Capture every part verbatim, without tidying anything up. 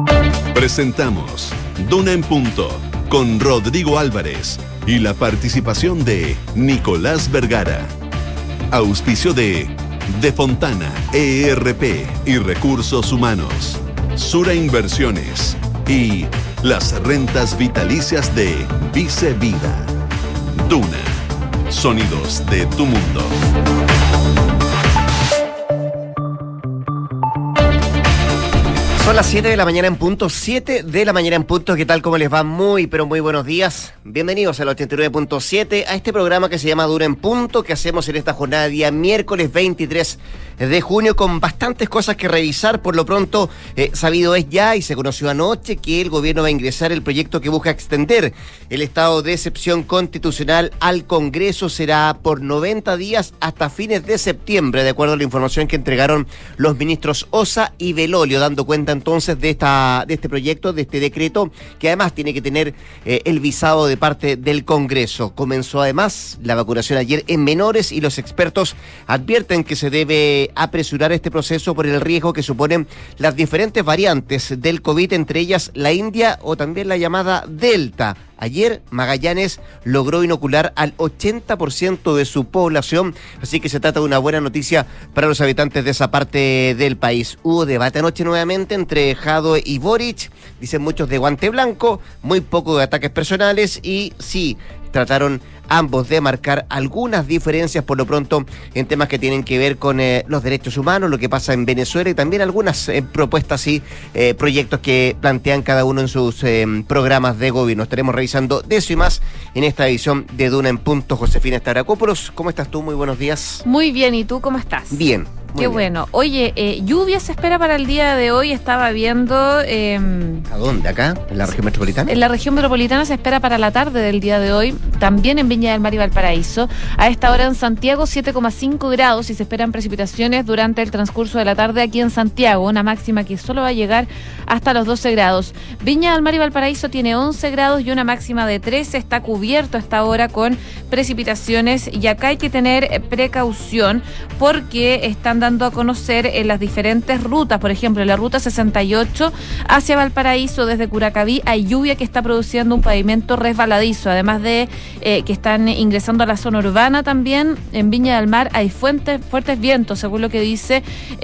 Presentamos Duna en Punto con Rodrigo Álvarez y la participación de Nicolás Vergara. Auspicio de De Fontana E R P y Recursos Humanos, Sura Inversiones y las rentas vitalicias de Vice Vida. Duna, sonidos de tu mundo. Son las siete de la mañana en punto, siete de la mañana en punto. ¿Qué tal? ¿Cómo les va? Muy, pero muy buenos días. Bienvenidos al ochenta y nueve punto siete, a este programa que se llama Dura en Punto, que hacemos en esta jornada de día miércoles veintitrés de junio, con bastantes cosas que revisar. Por lo pronto, eh, sabido es ya y se conoció anoche que el gobierno va a ingresar el proyecto que busca extender el estado de excepción constitucional al Congreso. Será por noventa días hasta fines de septiembre, de acuerdo a la información que entregaron los ministros Osa y Belolio, dando cuenta entonces de esta de este proyecto, de este decreto, que además tiene que tener eh, el visado de parte del Congreso. Comenzó además la vacunación ayer en menores y los expertos advierten que se debe apresurar este proceso por el riesgo que suponen las diferentes variantes del COVID, entre ellas la India o también la llamada Delta. Ayer Magallanes logró inocular al ochenta por ciento de su población, así que se trata de una buena noticia para los habitantes de esa parte del país. Hubo debate anoche nuevamente entre Jadwe y Boric, dicen muchos de guante blanco, muy poco de ataques personales y sí, trataron ambos de marcar algunas diferencias por lo pronto en temas que tienen que ver con eh, los derechos humanos, lo que pasa en Venezuela y también algunas eh, propuestas y eh, proyectos que plantean cada uno en sus eh, programas de gobierno. Estaremos revisando de eso y más en esta edición de Duna en Punto. Josefina Stavrakopoulos, ¿cómo estás tú? Muy buenos días. Muy bien, ¿y tú cómo estás? Bien. Qué bien. Bueno. Oye, eh, lluvia se espera para el día de hoy. Estaba viendo... Eh, ¿A dónde? ¿Acá? ¿En la región metropolitana? En la región metropolitana se espera para la tarde del día de hoy. También en Viña del Mar y Valparaíso. A esta hora en Santiago siete coma cinco grados y se esperan precipitaciones durante el transcurso de la tarde aquí en Santiago. Una máxima que solo va a llegar hasta los doce grados. Viña del Mar y Valparaíso tiene once grados y una máxima de trece. Está cubierto a esta hora con precipitaciones y acá hay que tener precaución porque están dando a conocer en las diferentes rutas. Por ejemplo, en la ruta sesenta y ocho hacia Valparaíso desde Curacaví hay lluvia que está produciendo un pavimento resbaladizo, además de eh, que están ingresando a la zona urbana. También en Viña del Mar hay fuentes, fuertes vientos, según lo que dice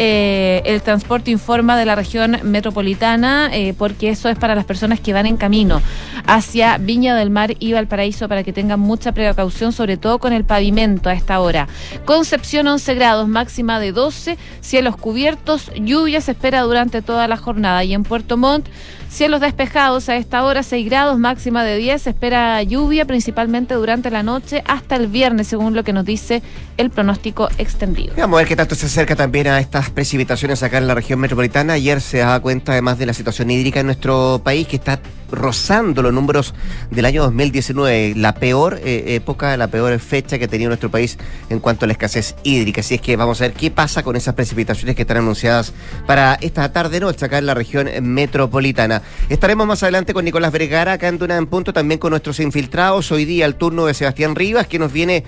eh, el transporte informa de la región metropolitana, eh, porque eso es para las personas que van en camino hacia Viña del Mar y Valparaíso, para que tengan mucha precaución, sobre todo con el pavimento a esta hora. Concepción once grados, máxima de doce, cielos cubiertos, lluvia se espera durante toda la jornada. Y en Puerto Montt, cielos despejados a esta hora, seis grados, máxima de diez, se espera lluvia principalmente durante la noche hasta el viernes, según lo que nos dice el pronóstico extendido. Vamos a ver qué tanto se acerca también a estas precipitaciones acá en la región metropolitana. Ayer se da cuenta además de la situación hídrica en nuestro país, que está rozando los números del año dos mil diecinueve, la peor eh, época, la peor fecha que ha tenido nuestro país en cuanto a la escasez hídrica. Así es que vamos a ver qué pasa con esas precipitaciones que están anunciadas para esta tarde-noche acá en la región metropolitana. Estaremos más adelante con Nicolás Vergara acá en Duna en Punto, también con nuestros infiltrados. Hoy día el turno de Sebastián Rivas, que nos viene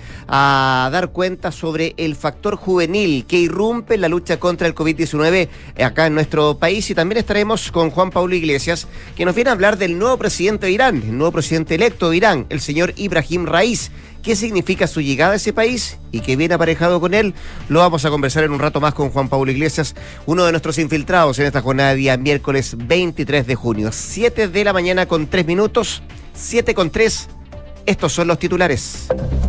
a dar cuenta sobre el factor juvenil que irrumpe en la lucha contra el COVID diecinueve acá en nuestro país. Y también estaremos con Juan Pablo Iglesias, que nos viene a hablar del nuevo presidente de Irán, el nuevo presidente electo de Irán, el señor Ibrahim Raís. ¿Qué significa su llegada a ese país y qué viene aparejado con él? Lo vamos a conversar en un rato más con Juan Pablo Iglesias, uno de nuestros infiltrados en esta jornada de día miércoles veintitrés de junio. siete de la mañana con tres minutos, siete con tres. Estos son los titulares.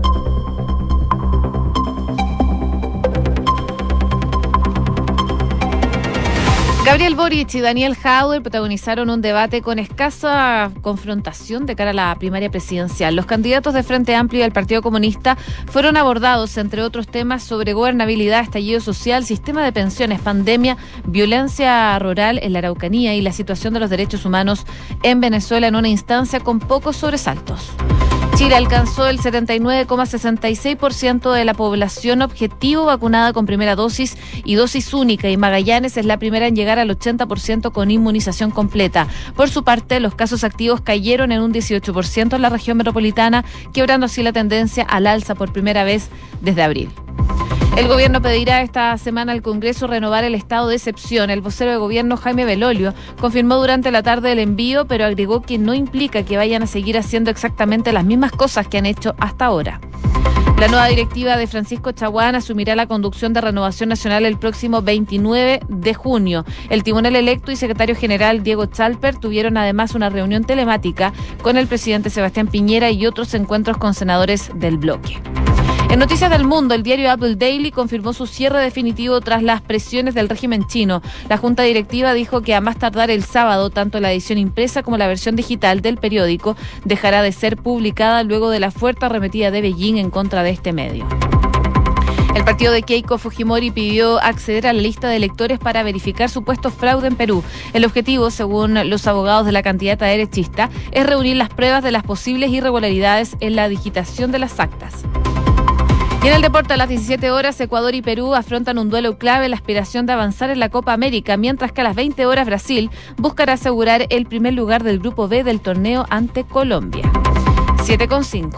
Gabriel Boric y Daniel Jadwe protagonizaron un debate con escasa confrontación de cara a la primaria presidencial. Los candidatos de Frente Amplio y del Partido Comunista fueron abordados, entre otros temas, sobre gobernabilidad, estallido social, sistema de pensiones, pandemia, violencia rural en la Araucanía y la situación de los derechos humanos en Venezuela, en una instancia con pocos sobresaltos. Chile alcanzó el setenta y nueve coma sesenta y seis por ciento de la población objetivo vacunada con primera dosis y dosis única, y Magallanes es la primera en llegar al ochenta por ciento con inmunización completa. Por su parte, los casos activos cayeron en un dieciocho por ciento en la región metropolitana, quebrando así la tendencia al alza por primera vez desde abril. El gobierno pedirá esta semana al Congreso renovar el estado de excepción. El vocero de gobierno, Jaime Belolio, confirmó durante la tarde el envío, pero agregó que no implica que vayan a seguir haciendo exactamente las mismas cosas que han hecho hasta ahora. La nueva directiva de Francisco Chaguán asumirá la conducción de Renovación Nacional el próximo veintinueve de junio. El timonel electo y secretario general Diego Chalper tuvieron además una reunión telemática con el presidente Sebastián Piñera y otros encuentros con senadores del bloque. En Noticias del Mundo, el diario Apple Daily confirmó su cierre definitivo tras las presiones del régimen chino. La junta directiva dijo que a más tardar el sábado, tanto la edición impresa como la versión digital del periódico dejará de ser publicada luego de la fuerte arremetida de Beijing en contra de este medio. El partido de Keiko Fujimori pidió acceder a la lista de electores para verificar supuesto fraude en Perú. El objetivo, según los abogados de la candidata derechista, es reunir las pruebas de las posibles irregularidades en la digitación de las actas. Y en el deporte, a las diecisiete horas, Ecuador y Perú afrontan un duelo clave en la aspiración de avanzar en la Copa América, mientras que a las veinte horas Brasil buscará asegurar el primer lugar del Grupo B del torneo ante Colombia. siete con cinco.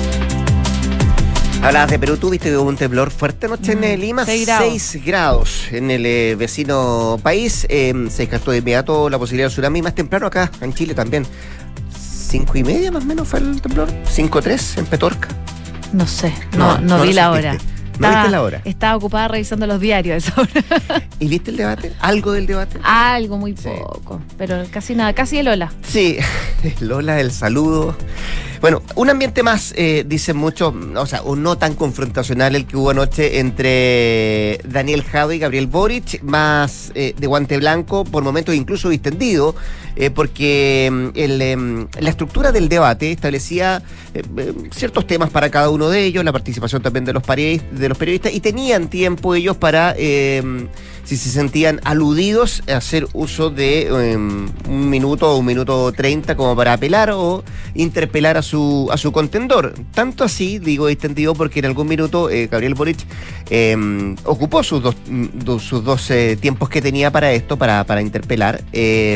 Hablabas de Perú, tuviste un temblor fuerte anoche mm, en Lima, seis grados en el eh, vecino país. Eh, se descartó de inmediato la posibilidad de tsunami, más temprano acá en Chile también. Cinco y media más o menos fue el temblor, cinco tres en Petorca. No sé, no, no, no vi la hora. ¿No estaba, viste la hora? Estaba ocupada revisando los diarios a esa hora. ¿Y viste el debate? ¿Algo del debate? Algo, muy sí. poco, pero casi nada, casi el Lola. Sí, Lola, el saludo. Bueno, un ambiente más, eh, dicen muchos, o sea, un no tan confrontacional el que hubo anoche entre Daniel Jadwe y Gabriel Boric, más eh, de guante blanco, por momentos incluso distendido, eh, porque el, eh, la estructura del debate establecía eh, eh, ciertos temas para cada uno de ellos, la participación también de los, pari- de los periodistas, y tenían tiempo ellos para, eh, si se sentían aludidos, hacer uso de eh, un minuto o un minuto treinta como para apelar o interpelar a su Su, a su contendor. Tanto así, digo distendido, porque en algún minuto eh, Gabriel Boric eh, ocupó sus dos, do, sus dos eh, tiempos que tenía para esto, para, para interpelar, eh,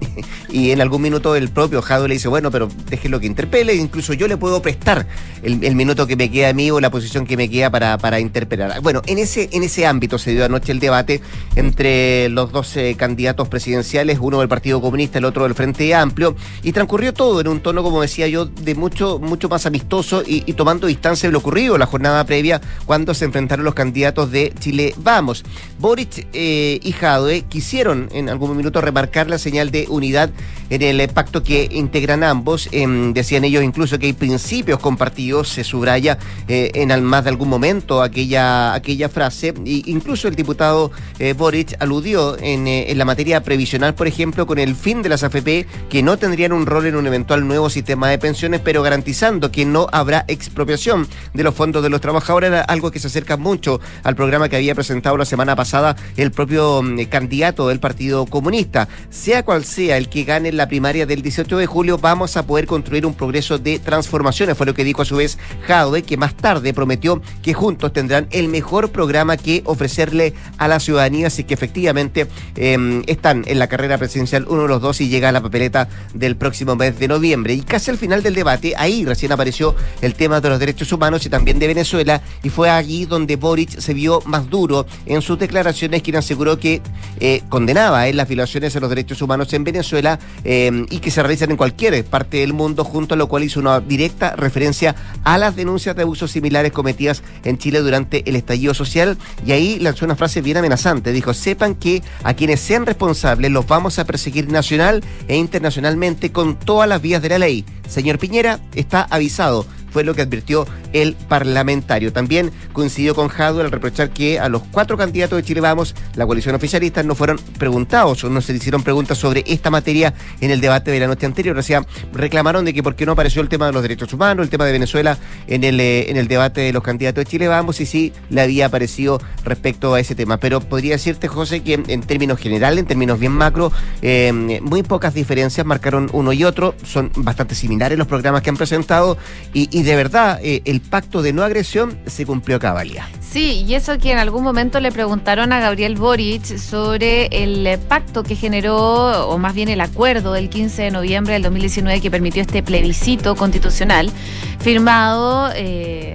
y en algún minuto el propio Jadwe le dice, bueno, pero déjelo que interpele, incluso yo le puedo prestar el, el minuto que me queda a mí o la posición que me queda para, para interpelar. Bueno, en ese, en ese ámbito se dio anoche el debate entre los dos eh, candidatos presidenciales, uno del Partido Comunista, el otro del Frente Amplio, y transcurrió todo en un tono, como decía yo, de mucho, mucho más amistoso y, y tomando distancia de lo ocurrido la jornada previa cuando se enfrentaron los candidatos de Chile Vamos. Boric eh, y Jadwe quisieron en algún minuto remarcar la señal de unidad en el pacto que integran ambos. Eh, decían ellos incluso que hay principios compartidos, se subraya eh, en más de algún momento aquella, aquella frase. E incluso el diputado eh, Boric aludió en, eh, en la materia previsional, por ejemplo, con el fin de las A F P, que no tendrían un rol en un eventual nuevo sistema de pensiones, pero garantizando que no habrá expropiación de los fondos de los trabajadores, era algo que se acerca mucho al programa que había presentado la semana pasada el propio eh, candidato del Partido Comunista. Sea cual sea el que gane la primaria del dieciocho de julio, vamos a poder construir un progreso de transformaciones, fue lo que dijo a su vez Jadwe, que más tarde prometió que juntos tendrán el mejor programa que ofrecerle a la ciudadanía, así que efectivamente eh, están en la carrera presidencial uno de los dos y llega a la papeleta del próximo mes de noviembre. Y casi al final del debate, ahí recién apareció el tema de los derechos humanos y también de Venezuela, y fue allí donde Boric se vio más duro en sus declaraciones, quien aseguró que eh, condenaba eh, las violaciones a los derechos humanos en Venezuela eh, y que se realizan en cualquier parte del mundo, junto a lo cual hizo una directa referencia a las denuncias de abusos similares cometidas en Chile durante el estallido social, y ahí lanzó una frase bien amenazante. Dijo: sepan que a quienes sean responsables los vamos a perseguir nacional e internacionalmente con todas las vías de la ley. Señor Piñera, está avisado, fue lo que advirtió el parlamentario. También coincidió con Jadwe al reprochar que a los cuatro candidatos de Chile Vamos, la coalición oficialista, no fueron preguntados o no se le hicieron preguntas sobre esta materia en el debate de la noche anterior. O sea, reclamaron de que por qué no apareció el tema de los derechos humanos, el tema de Venezuela en el, eh, en el debate de los candidatos de Chile Vamos, y sí le había aparecido respecto a ese tema. Pero podría decirte, José, que en, en términos generales, en términos bien macro, eh, muy pocas diferencias marcaron uno y otro. Son bastante similares los programas que han presentado y, y de verdad eh, el pacto de no agresión se cumplió a cabalidad. Sí, y eso que en algún momento le preguntaron a Gabriel Boric sobre el pacto que generó, o más bien el acuerdo del quince de noviembre del dos mil diecinueve que permitió este plebiscito constitucional firmado, eh,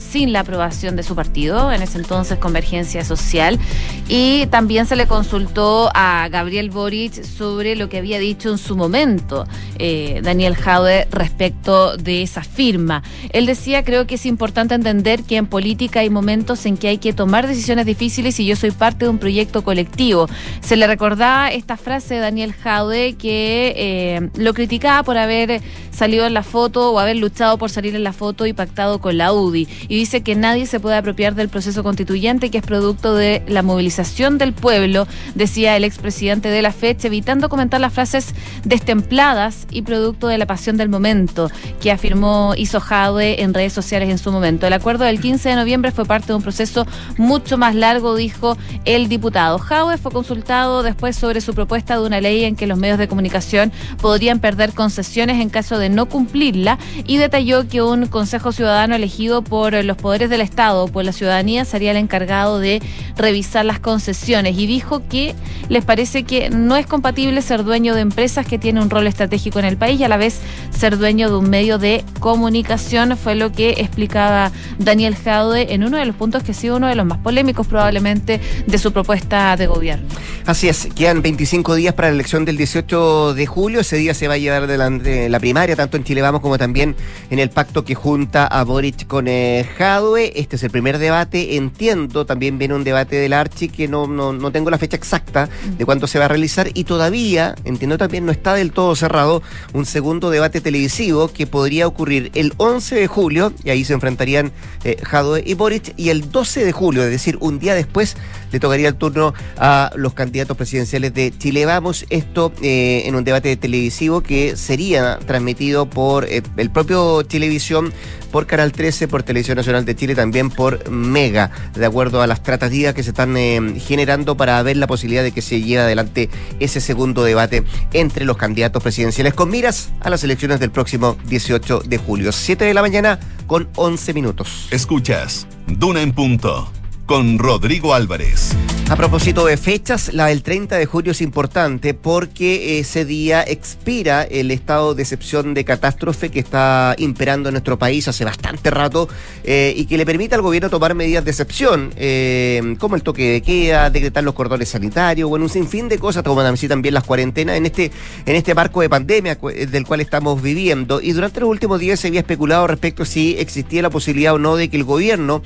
sin la aprobación de su partido, en ese entonces Convergencia Social, y también se le consultó a Gabriel Boric sobre lo que había dicho en su momento eh, Daniel Jadwe respecto de esa firma. Él decía: creo que es importante entender que en política hay momentos en que hay que tomar decisiones difíciles y yo soy parte de un proyecto colectivo. Se le recordaba esta frase de Daniel Jadwe que eh, lo criticaba por haber salido en la foto o haber luchado por salir en la foto y pactado con la U D I, y dice que nadie se puede apropiar del proceso constituyente, que es producto de la movilización del pueblo, decía el expresidente de la fecha, evitando comentar las frases destempladas y producto de la pasión del momento que afirmó hizo Jadwe en redes sociales en su momento. El acuerdo del quince de noviembre fue parte de un proceso mucho más largo, dijo el diputado. Jadwe fue consultado después sobre su propuesta de una ley en que los medios de comunicación podrían perder concesiones en caso de no cumplirla, y detalló que un consejo ciudadano elegido por los poderes del Estado o por la ciudadanía sería el encargado de revisar las concesiones, y dijo que les parece que no es compatible ser dueño de empresas que tienen un rol estratégico en el país y a la vez ser dueño de un medio de comunicación. Fue lo que explicaba Daniel Jadwe en uno de los puntos que ha sido uno de los más polémicos probablemente de su propuesta de gobierno. Así es, quedan veinticinco días para la elección del dieciocho de julio. Ese día se va a llevar adelante la primaria, tanto en Chile Vamos como también en el pacto que junta a Boric con eh, Jadwe. Este es el primer debate. Entiendo, también viene un debate del Archi que no, no, no tengo la fecha exacta de cuándo se va a realizar, y todavía, entiendo también, no está del todo cerrado un segundo debate televisivo que podría ocurrir el once de julio, y ahí se enfrentarían eh, Jadwe y Boric, y el doce de julio, es decir, un día después, le tocaría el turno a los candidatos presidenciales de Chile Vamos. Esto eh, en un debate televisivo que sería transmitido por eh, el propio Chilevisión, por Canal trece, por Televisión Nacional de Chile, también por Mega, de acuerdo a las tratativas que se están eh, generando para ver la posibilidad de que se lleve adelante ese segundo debate entre los candidatos presidenciales con miras a las elecciones del próximo dieciocho de julio. siete de la mañana con once minutos. Escuchas Duna en Punto con Rodrigo Álvarez. A propósito de fechas, la del treinta de julio es importante porque ese día expira el estado de excepción de catástrofe que está imperando en nuestro país hace bastante rato eh, y que le permite al gobierno tomar medidas de excepción, eh, como el toque de queda, decretar los cordones sanitarios, bueno, un sinfín de cosas, como así también las cuarentenas en este, en este marco de pandemia del cual estamos viviendo. Y durante los últimos días se había especulado respecto a si existía la posibilidad o no de que el gobierno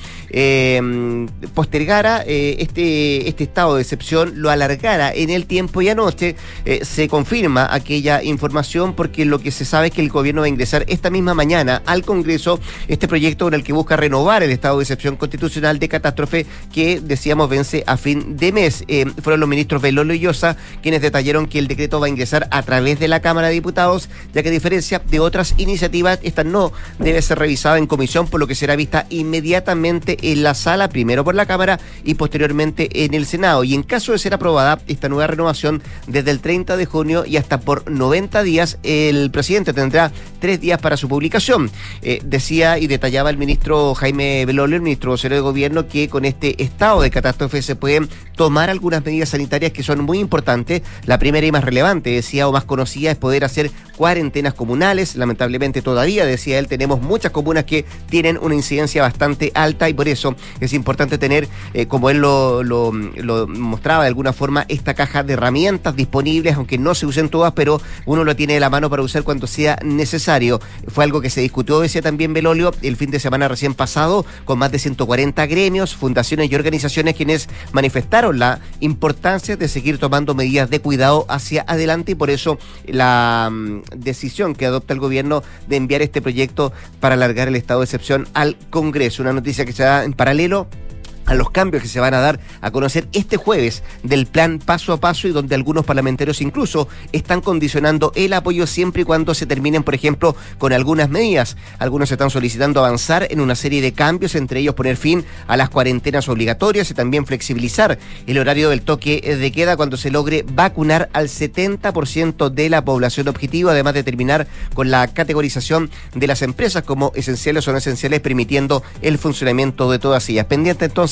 eh, postergara eh, este, este estado de excepción, lo alargara en el tiempo, y anoche eh, se confirma aquella información porque lo que se sabe es que el gobierno va a ingresar esta misma mañana al Congreso este proyecto con el que busca renovar el estado de excepción constitucional de catástrofe que, decíamos, vence a fin de mes. Eh, fueron los ministros Belolo y Llosa quienes detallaron que el decreto va a ingresar a través de la Cámara de Diputados, ya que a diferencia de otras iniciativas, esta no debe ser revisada en comisión, por lo que será vista inmediatamente en la sala, primero por la Cámara y posteriormente en el Senado. Y en caso de ser aprobada esta nueva renovación, desde el treinta de junio y hasta por noventa días, el presidente tendrá tres días para su publicación. Eh, decía y detallaba el ministro Jaime Belolio, el ministro vocero de gobierno, que con este estado de catástrofe se pueden tomar algunas medidas sanitarias que son muy importantes. La primera y más relevante, decía, o más conocida, es poder hacer cuarentenas comunales. Lamentablemente todavía, decía él, tenemos muchas comunas que tienen una incidencia bastante alta, y por eso es importante tener, eh, como él lo, lo, lo mostraba de alguna forma, esta caja de herramientas disponibles, aunque no se usen todas, pero uno lo tiene de la mano para usar cuando sea necesario. Fue algo que se discutió, decía también Belolio, el fin de semana recién pasado, con más de ciento cuarenta gremios, fundaciones y organizaciones quienes manifestaron la importancia de seguir tomando medidas de cuidado hacia adelante, y por eso la um, decisión que adopta el gobierno de enviar este proyecto para alargar el estado de excepción al Congreso. Una noticia que se da en paralelo a los cambios que se van a dar a conocer este jueves del plan paso a paso, y donde algunos parlamentarios incluso están condicionando el apoyo siempre y cuando se terminen, por ejemplo, con algunas medidas. Algunos están solicitando avanzar en una serie de cambios, entre ellos poner fin a las cuarentenas obligatorias y también flexibilizar el horario del toque de queda cuando se logre vacunar al setenta por ciento de la población objetivo, además de terminar con la categorización de las empresas como esenciales o no esenciales, permitiendo el funcionamiento de todas ellas. Pendiente entonces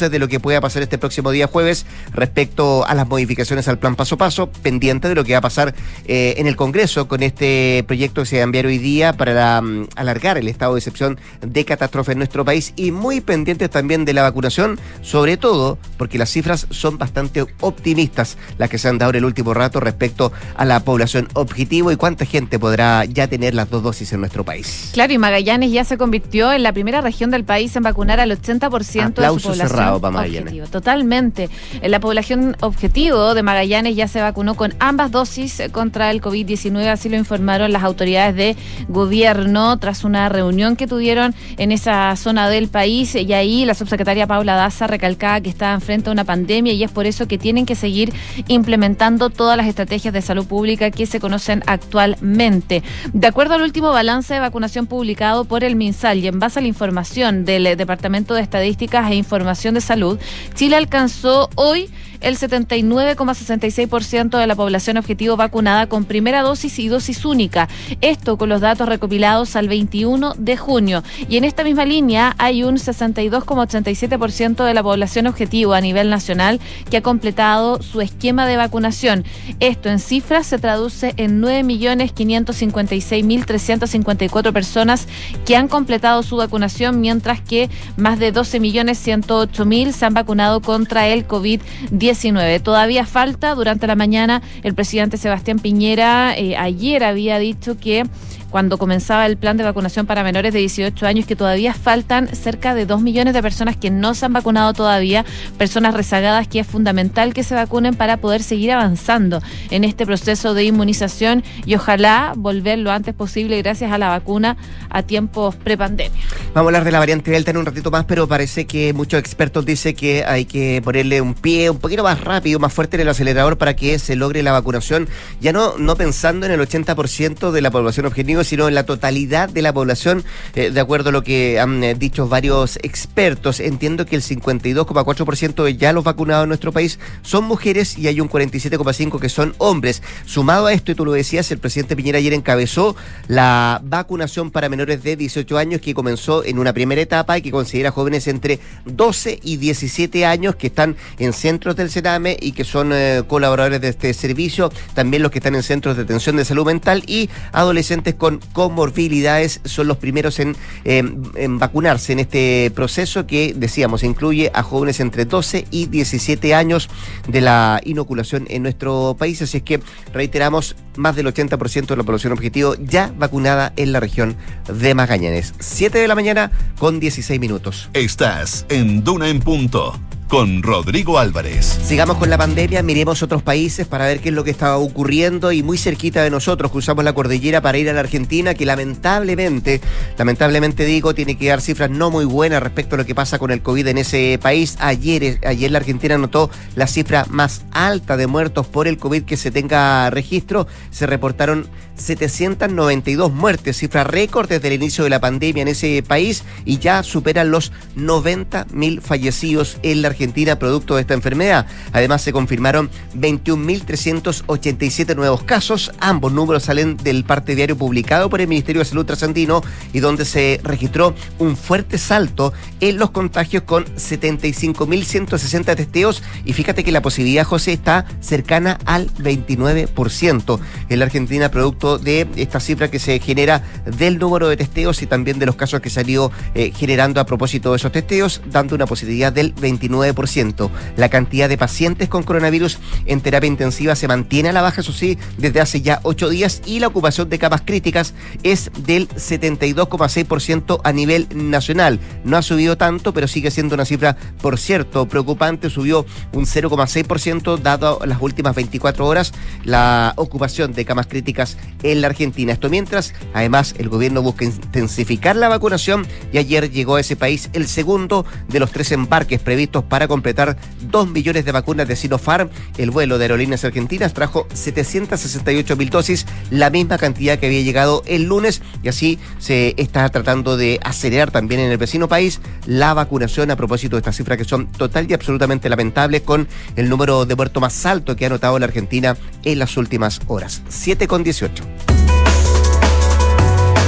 entonces de lo que pueda pasar este próximo día jueves respecto a las modificaciones al plan paso a paso, pendiente de lo que va a pasar eh, en el Congreso con este proyecto que se va a enviar hoy día para la, um, alargar el estado de excepción de catástrofe en nuestro país, y muy pendientes también de la vacunación, sobre todo porque las cifras son bastante optimistas las que se han dado en el último rato respecto a la población objetivo y cuánta gente podrá ya tener las dos dosis en nuestro país. Claro, y Magallanes ya se convirtió en la primera región del país en vacunar al ochenta por ciento Aplauso de su población cerrado para Magallanes. objetivo. Totalmente. La población objetivo de Magallanes ya se vacunó con ambas dosis contra el covid diecinueve, así lo informaron las autoridades de gobierno tras una reunión que tuvieron en esa zona del país, y ahí la subsecretaria Paula Daza recalcaba que estaban frente a una pandemia y es por eso que tienen que seguir implementando todas las estrategias de salud pública que se conocen actualmente. De acuerdo al último balance de vacunación publicado por el MinSal y en base a la información del Departamento de Estadísticas e Información de Salud, Chile alcanzó hoy el setenta y nueve coma sesenta y seis por ciento de la población objetivo vacunada con primera dosis y dosis única. Esto con los datos recopilados al veintiuno de junio. Y en esta misma línea hay un sesenta y dos coma ochenta y siete por ciento de la población objetivo a nivel nacional que ha completado su esquema de vacunación. Esto en cifras se traduce en nueve millones quinientos cincuenta y seis mil trescientos cincuenta y cuatro personas que han completado su vacunación, mientras que más de doce millones ciento ocho mil se han vacunado contra el covid diecinueve. Todavía falta. Durante la mañana el presidente Sebastián Piñera eh, ayer había dicho que cuando comenzaba el plan de vacunación para menores de dieciocho años, que todavía faltan cerca de dos millones de personas que no se han vacunado todavía, personas rezagadas, que es fundamental que se vacunen para poder seguir avanzando en este proceso de inmunización y ojalá volver lo antes posible, gracias a la vacuna, a tiempos prepandemia. Vamos a hablar de la variante Delta en un ratito más, pero parece que muchos expertos dicen que hay que ponerle un pie un poquito más rápido, más fuerte en el acelerador para que se logre la vacunación, ya no, no pensando en el ochenta por ciento de la población objetivo, sino en la totalidad de la población, eh, de acuerdo a lo que han eh, dicho varios expertos. Entiendo que el cincuenta y dos coma cuatro por ciento de ya los vacunados en nuestro país son mujeres y hay un cuarenta y siete coma cinco por ciento que son hombres. Sumado a esto, y tú lo decías, el presidente Piñera ayer encabezó la vacunación para menores de dieciocho años, que comenzó en una primera etapa y que considera jóvenes entre doce y diecisiete años que están en centros del Sename y que son eh, colaboradores de este servicio, también los que están en centros de atención de salud mental, y adolescentes con comorbilidades son los primeros en, eh, en vacunarse en este proceso que, decíamos, incluye a jóvenes entre doce y diecisiete años de la inoculación en nuestro país. Así es que, reiteramos, más del ochenta por ciento de la población objetivo ya vacunada en la región de Magallanes. siete de la mañana con dieciséis minutos. Estás en Duna en Punto con Rodrigo Álvarez. Sigamos con la pandemia, miremos otros países para ver qué es lo que está ocurriendo, y muy cerquita de nosotros cruzamos la cordillera para ir a la Argentina, que lamentablemente, lamentablemente digo, tiene que dar cifras no muy buenas respecto a lo que pasa con el COVID en ese país. Ayer, ayer la Argentina anotó la cifra más alta de muertos por el COVID que se tenga registro. Se reportaron setecientas noventa y dos muertes, cifra récord desde el inicio de la pandemia en ese país, y ya superan los noventa mil fallecidos en la Argentina producto de esta enfermedad. Además, se confirmaron veintiún mil trescientos ochenta y siete nuevos casos. Ambos números salen del parte diario publicado por el Ministerio de Salud trasandino, y donde se registró un fuerte salto en los contagios con setenta y cinco mil ciento sesenta testeos, y fíjate que la posibilidad, José, está cercana al veintinueve por ciento en la Argentina, producto de esta cifra que se genera del número de testeos y también de los casos que se han ido eh, generando a propósito de esos testeos, dando una posibilidad del veintinueve por ciento. La cantidad de pacientes con coronavirus en terapia intensiva se mantiene a la baja, eso sí, desde hace ya ocho días, y la ocupación de camas críticas es del setenta y dos coma seis por ciento a nivel nacional. No ha subido tanto, pero sigue siendo una cifra, por cierto, preocupante. Subió un cero coma seis por ciento dado las últimas veinticuatro horas la ocupación de camas críticas en la Argentina. Esto mientras, además, el gobierno busca intensificar la vacunación, y ayer llegó a ese país el segundo de los tres embarques previstos para completar dos millones de vacunas de Sinopharm. El vuelo de Aerolíneas Argentinas trajo setecientas sesenta y ocho mil dosis, la misma cantidad que había llegado el lunes, y así se está tratando de acelerar también en el vecino país la vacunación, a propósito de estas cifras que son total y absolutamente lamentables, con el número de muertos más alto que ha anotado la Argentina en las últimas horas. siete con dieciocho.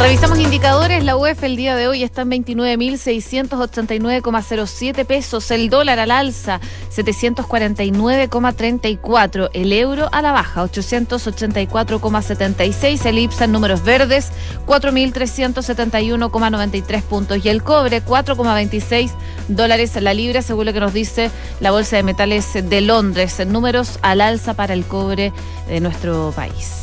Revisamos indicadores. La U E F el día de hoy está en veintinueve mil seiscientos ochenta y nueve coma cero siete pesos. El dólar al alza, setecientos cuarenta y nueve coma treinta y cuatro. El euro a la baja, ochocientos ochenta y cuatro coma setenta y seis. El IPSA en números verdes, cuatro mil trescientos setenta y uno coma noventa y tres puntos. Y el cobre, cuatro coma veintiséis dólares la libra, según lo que nos dice la Bolsa de Metales de Londres. Números al alza para el cobre de nuestro país.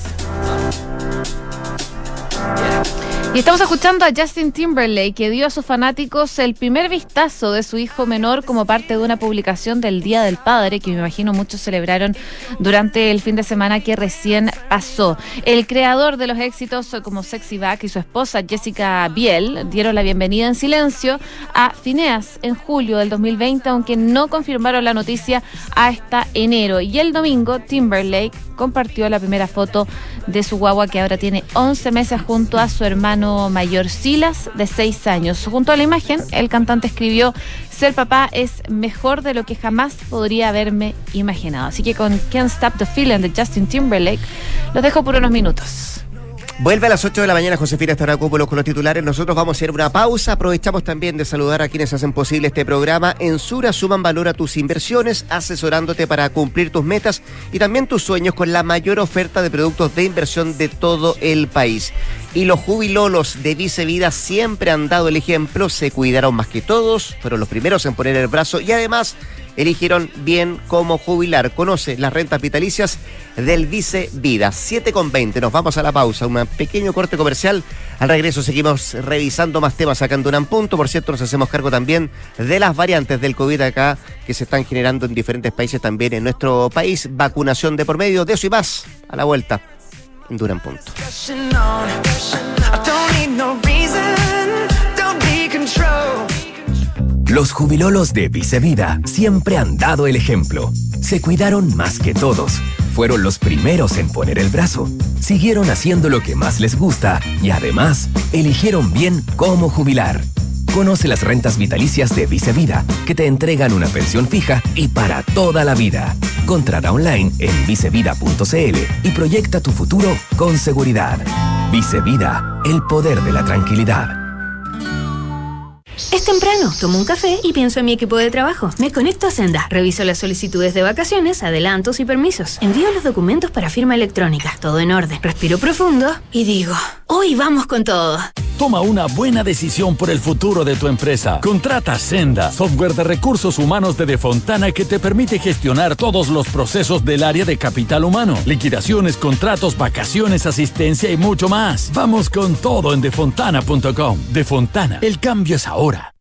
Y estamos escuchando a Justin Timberlake, que dio a sus fanáticos el primer vistazo de su hijo menor como parte de una publicación del Día del Padre, que me imagino muchos celebraron durante el fin de semana que recién pasó. El creador de los éxitos como Sexy Back y su esposa Jessica Biel dieron la bienvenida en silencio a Phineas en julio del dos mil veinte, aunque no confirmaron la noticia hasta enero. Y el domingo Timberlake compartió la primera foto de su guagua, que ahora tiene once meses, junto a su hermano mayor Silas, de seis años. Junto a la imagen, el cantante escribió: ser papá es mejor de lo que jamás podría haberme imaginado. Así que con Can't Stop the Feeling de Justin Timberlake los dejo por unos minutos. Vuelve a las ocho de la mañana Josefina Staracúpulos con los titulares. Nosotros vamos a hacer una pausa. Aprovechamos también de saludar a quienes hacen posible este programa. En Sura suman valor a tus inversiones, asesorándote para cumplir tus metas y también tus sueños con la mayor oferta de productos de inversión de todo el país. Y los jubilolos de Vice Vida siempre han dado el ejemplo, se cuidaron más que todos, fueron los primeros en poner el brazo y además eligieron bien cómo jubilar. Conoce las rentas vitalicias del Vice Vida. siete con veinte, nos vamos a la pausa, un pequeño corte comercial. Al regreso seguimos revisando más temas acá en Duna en Punto. Por cierto, nos hacemos cargo también de las variantes del COVID acá que se están generando en diferentes países, también en nuestro país. Vacunación de por medio, de eso y más a la vuelta en Duna en Punto. Los jubilolos de Vice Vida siempre han dado el ejemplo. Se cuidaron más que todos. Fueron los primeros en poner el brazo. Siguieron haciendo lo que más les gusta y además eligieron bien cómo jubilar. Conoce las rentas vitalicias de Vice Vida, que te entregan una pensión fija y para toda la vida. Contrata online en vicevida punto cl y proyecta tu futuro con seguridad. Vice Vida, el poder de la tranquilidad. Es temprano, tomo un café y pienso en mi equipo de trabajo. Me conecto a Senda, reviso las solicitudes de vacaciones, adelantos y permisos. Envío los documentos para firma electrónica, todo en orden. Respiro profundo y digo, hoy vamos con todo. Toma una buena decisión por el futuro de tu empresa. Contrata Senda, software de recursos humanos de Defontana que te permite gestionar todos los procesos del área de capital humano. Liquidaciones, contratos, vacaciones, asistencia y mucho más. Vamos con todo en defontana punto com. Defontana, el cambio es ahora.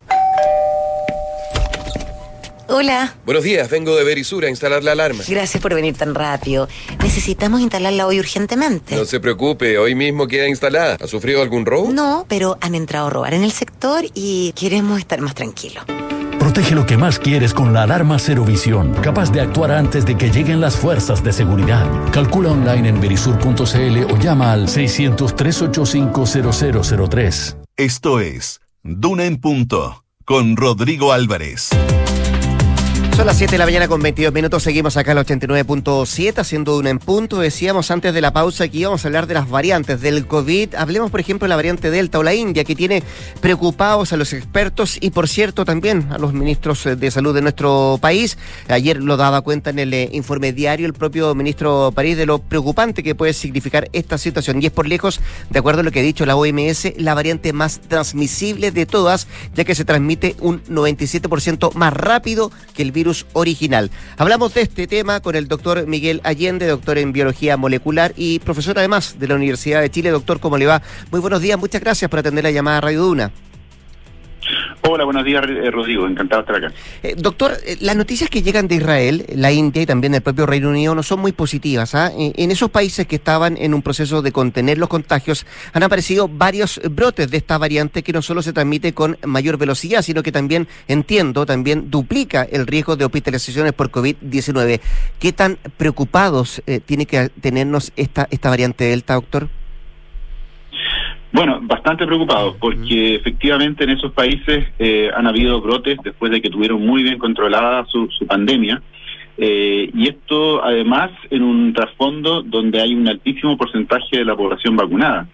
Hola. Buenos días, vengo de Verisur a instalar la alarma. Gracias por venir tan rápido. Necesitamos instalarla hoy urgentemente. No se preocupe, hoy mismo queda instalada. ¿Ha sufrido algún robo? No, pero han entrado a robar en el sector y queremos estar más tranquilos. Protege lo que más quieres con la alarma Cero Visión, capaz de actuar antes de que lleguen las fuerzas de seguridad. Calcula online en verisur punto cl o llama al seiscientos, trescientos ochenta y cinco, cero cero cero tres. Esto es Duna en Punto, con Rodrigo Álvarez. Son las siete de la mañana con veintidós minutos, seguimos acá en el ochenta y nueve punto siete haciendo Duna en Punto. Decíamos antes de la pausa que íbamos a hablar de las variantes del COVID. Hablemos, por ejemplo, de la variante Delta o la India, que tiene preocupados a los expertos y, por cierto, también a los ministros de salud de nuestro país. Ayer lo daba cuenta en el eh, informe diario el propio ministro París de lo preocupante que puede significar esta situación. Y es por lejos, de acuerdo a lo que ha dicho la O M S, la variante más transmisible de todas, ya que se transmite un noventa y siete por ciento más rápido que el virus original. Hablamos de este tema con el doctor Miguel Allende, doctor en biología molecular y profesor además de la Universidad de Chile. Doctor, ¿cómo le va? Muy buenos días, muchas gracias por atender la llamada a Radio Duna. Hola, buenos días, Rodrigo, encantado de estar acá. Eh, doctor, eh, las noticias que llegan de Israel, la India y también del propio Reino Unido no son muy positivas. ¿ah? Eh, en esos países que estaban en un proceso de contener los contagios, han aparecido varios brotes de esta variante que no solo se transmite con mayor velocidad, sino que también, entiendo, también duplica el riesgo de hospitalizaciones por COVID diecinueve. ¿Qué tan preocupados eh, tiene que tenernos esta, esta variante Delta, doctor? Bueno, bastante preocupados porque efectivamente en esos países eh, han habido brotes después de que tuvieron muy bien controlada su, su pandemia eh, y esto además en un trasfondo donde hay un altísimo porcentaje de la población vacunada.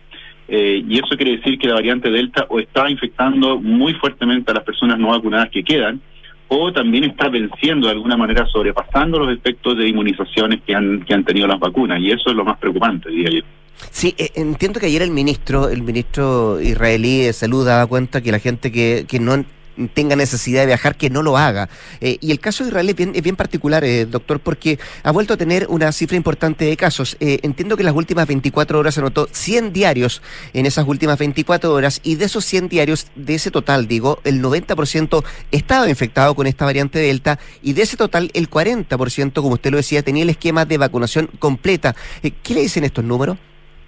Eh, y eso quiere decir que la variante Delta o está infectando muy fuertemente a las personas no vacunadas que quedan, o también está venciendo de alguna manera, sobrepasando los efectos de inmunizaciones que han, que han tenido las vacunas, y eso es lo más preocupante, diría yo. Sí, eh, entiendo que ayer el ministro, el ministro israelí de Salud daba cuenta que la gente que, que no tenga necesidad de viajar, que no lo haga. Eh, y el caso de Israel es bien, es bien particular, eh, doctor, porque ha vuelto a tener una cifra importante de casos. Eh, entiendo que en las últimas veinticuatro horas se anotó cien diarios en esas últimas veinticuatro horas, y de esos cien diarios, de ese total, digo, el noventa por ciento estaba infectado con esta variante Delta, y de ese total, el cuarenta por ciento, como usted lo decía, tenía el esquema de vacunación completa. Eh, ¿Qué le dicen estos números?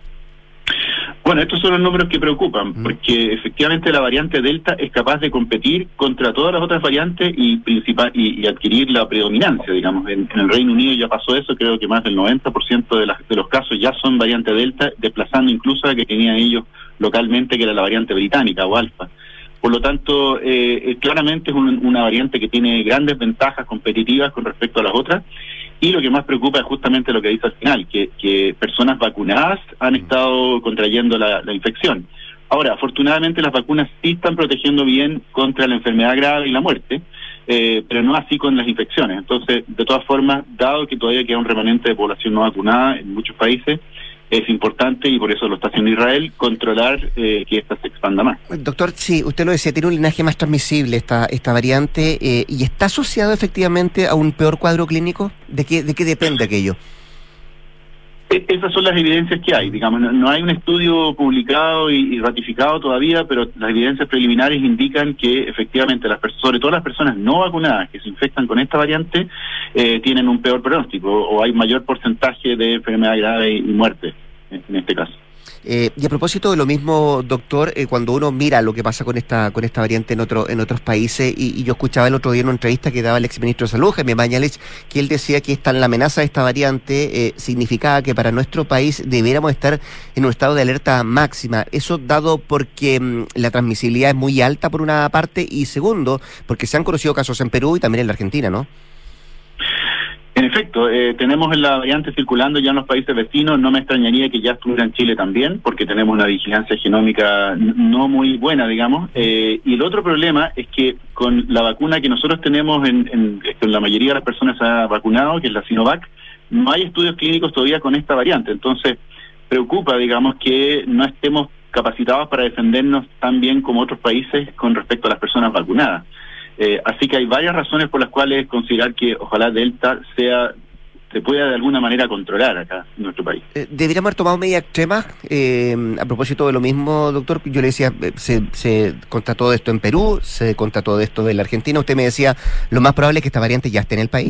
Bueno, estos son los números que preocupan, porque efectivamente la variante Delta es capaz de competir contra todas las otras variantes y principal y, y adquirir la predominancia, digamos. En, en el Reino Unido ya pasó eso, creo que más del noventa por ciento de, las, de los casos ya son variante Delta, desplazando incluso a la que tenían ellos localmente, que era la variante británica o alfa. Por lo tanto, eh, claramente es un, una variante que tiene grandes ventajas competitivas con respecto a las otras. Y lo que más preocupa es justamente lo que dice al final, que, que personas vacunadas han estado contrayendo la, la infección. Ahora, afortunadamente las vacunas sí están protegiendo bien contra la enfermedad grave y la muerte, eh, pero no así con las infecciones. Entonces, de todas formas, dado que todavía queda un remanente de población no vacunada en muchos países, es importante, y por eso lo está haciendo Israel, controlar eh, que esta se expanda más. Doctor, sí, usted lo decía, tiene un linaje más transmisible esta esta variante, eh, y está asociado efectivamente a un peor cuadro clínico. ¿De qué, de qué depende aquello? Esas son las evidencias que hay, digamos, no, no hay un estudio publicado y, y ratificado todavía, pero las evidencias preliminares indican que efectivamente, las sobre todo las personas no vacunadas que se infectan con esta variante, eh, tienen un peor pronóstico, o hay mayor porcentaje de enfermedad grave y, y muerte, en, en este caso. Eh, y a propósito de lo mismo, doctor, eh, cuando uno mira lo que pasa con esta con esta variante en otro en otros países, y, y yo escuchaba el otro día en una entrevista que daba el exministro de Salud, Jaime Mañalich, que él decía que esta, la amenaza de esta variante eh, significaba que para nuestro país debiéramos estar en un estado de alerta máxima. Eso dado porque mmm, la transmisibilidad es muy alta, por una parte, y segundo, porque se han conocido casos en Perú y también en la Argentina, ¿no? En efecto, eh, tenemos la variante circulando ya en los países vecinos. No me extrañaría que ya estuviera en Chile también, porque tenemos una vigilancia genómica no muy buena, digamos. Eh, y el otro problema es que con la vacuna que nosotros tenemos, en, en, en la mayoría de las personas se ha vacunado, que es la Sinovac, no hay estudios clínicos todavía con esta variante. Entonces, preocupa, digamos, que no estemos capacitados para defendernos tan bien como otros países con respecto a las personas vacunadas. Eh, así que hay varias razones por las cuales considerar que ojalá Delta sea se pueda de alguna manera controlar acá en nuestro país. Eh, ¿Deberíamos haber tomado medidas extremas? Eh, a propósito de lo mismo, doctor, yo le decía, eh, se, se constató de esto en Perú, se constató de esto de la Argentina. Usted me decía, lo más probable es que esta variante ya esté en el país.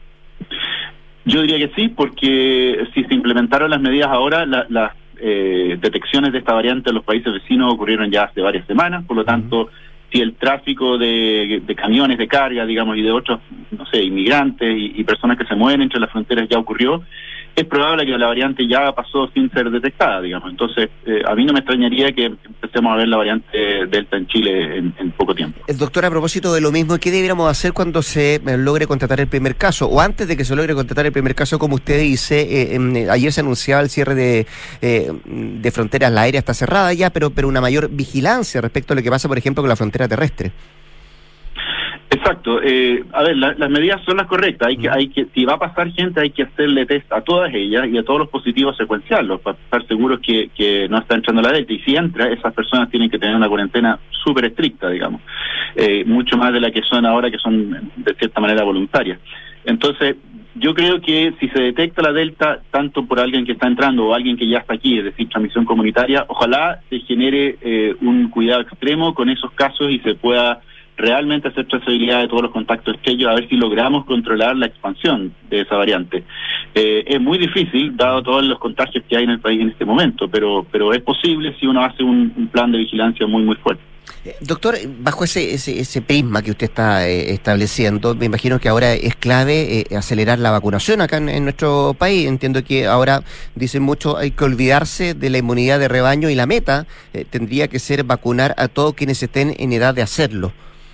Yo diría que sí, porque si se implementaron las medidas ahora, la, las eh, detecciones de esta variante en los países vecinos ocurrieron ya hace varias semanas, por lo tanto... Uh-huh. Si el tráfico de, de camiones de carga, digamos, y de otros, no sé, inmigrantes y, y personas que se mueven entre las fronteras ya ocurrió, es probable que la variante ya pasó sin ser detectada, digamos. Entonces, eh, a mí no me extrañaría que empecemos a ver la variante Delta en Chile en, en poco tiempo. El doctor, a propósito de lo mismo, ¿qué deberíamos hacer cuando se logre contratar el primer caso? O antes de que se logre contratar el primer caso, como usted dice, eh, eh, ayer se anunciaba el cierre de, eh, de fronteras, la aérea está cerrada ya, pero, pero una mayor vigilancia respecto a lo que pasa, por ejemplo, con la frontera terrestre. Exacto. Eh, a ver, la, las medidas son las correctas. Hay que, hay que, si va a pasar gente, hay que hacerle test a todas ellas y a todos los positivos secuenciarlos para estar seguros que, que no está entrando la Delta. Y si entra, esas personas tienen que tener una cuarentena súper estricta, digamos, eh, mucho más de la que son ahora, que son de cierta manera voluntarias. Entonces, yo creo que si se detecta la Delta, tanto por alguien que está entrando o alguien que ya está aquí, es decir, transmisión comunitaria, ojalá se genere eh, un cuidado extremo con esos casos y se pueda realmente hacer trazabilidad de todos los contactos estrechos, a ver si logramos controlar la expansión de esa variante. Eh, es muy difícil, dado todos los contagios que hay en el país en este momento, pero pero es posible si uno hace un, un plan de vigilancia muy, muy fuerte. Eh, doctor, bajo ese, ese ese prisma que usted está eh, estableciendo, me imagino que ahora es clave eh, acelerar la vacunación acá en, en nuestro país. Entiendo que ahora, dicen mucho, hay que olvidarse de la inmunidad de rebaño, y la meta eh, tendría que ser vacunar a todos quienes estén en edad de hacerlo.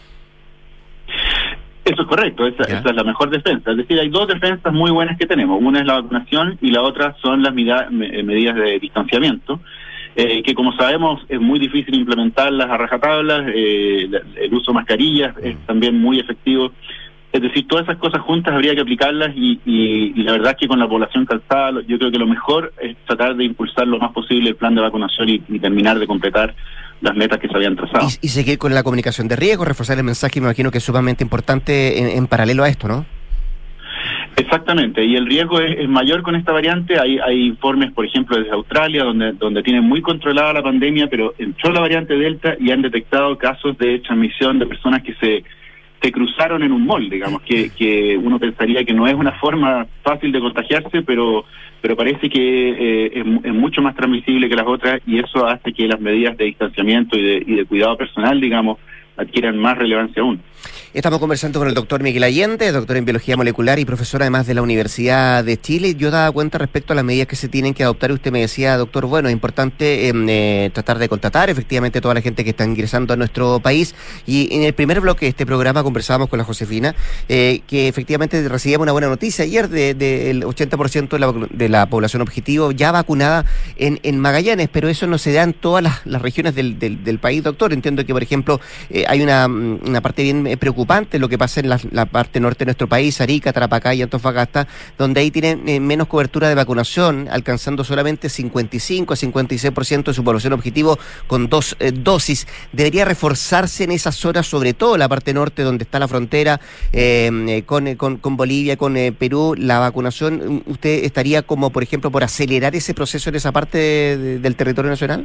Eso es correcto, esa, esa es la mejor defensa. Es decir, hay dos defensas muy buenas que tenemos. Una es la vacunación y la otra son las medidas, medidas de distanciamiento. eh, que como sabemos es muy difícil implementarlas a rajatablas, eh, el uso de mascarillas es también muy efectivo. Es decir, todas esas cosas juntas habría que aplicarlas y, y, y la verdad es que con la población cansada, yo creo que lo mejor es tratar de impulsar lo más posible el plan de vacunación y, y terminar de completar las metas que se habían trazado. Y, y seguir con la comunicación de riesgo, reforzar el mensaje, me imagino que es sumamente importante en, en paralelo a esto, ¿no? Exactamente, y el riesgo es, es mayor con esta variante. Hay, hay informes, por ejemplo, desde Australia, donde, donde tienen muy controlada la pandemia, pero entró la variante Delta y han detectado casos de transmisión de personas que se... se cruzaron en un mall, digamos, que, que uno pensaría que no es una forma fácil de contagiarse, pero pero parece que eh, es, es mucho más transmisible que las otras y eso hace que las medidas de distanciamiento y de, y de cuidado personal, digamos, adquieran más relevancia aún. Estamos conversando con el doctor Miguel Allende, doctor en Biología Molecular y profesor además de la Universidad de Chile. Yo daba cuenta respecto a las medidas que se tienen que adoptar. Usted me decía, doctor, bueno, es importante eh, eh, tratar de contratar efectivamente toda la gente que está ingresando a nuestro país. Y en el primer bloque de este programa conversábamos con la Josefina, eh, que efectivamente recibíamos una buena noticia ayer del de, de ochenta por ciento de la, de la población objetivo ya vacunada en, en Magallanes, pero eso no se da en todas las, las regiones del, del, del país, doctor. Entiendo que, por ejemplo, eh, hay una, una parte bien preocupante lo que pasa en la, la parte norte de nuestro país, Arica, Tarapacá y Antofagasta, donde ahí tienen eh, menos cobertura de vacunación, alcanzando solamente cincuenta y cinco a cincuenta y seis por ciento de su población objetivo con dos eh, dosis. Debería reforzarse en esas zonas, sobre todo la parte norte donde está la frontera eh, con, con, con Bolivia, con eh, Perú, la vacunación. ¿Usted estaría como, por ejemplo, por acelerar ese proceso en esa parte de, de, del territorio nacional?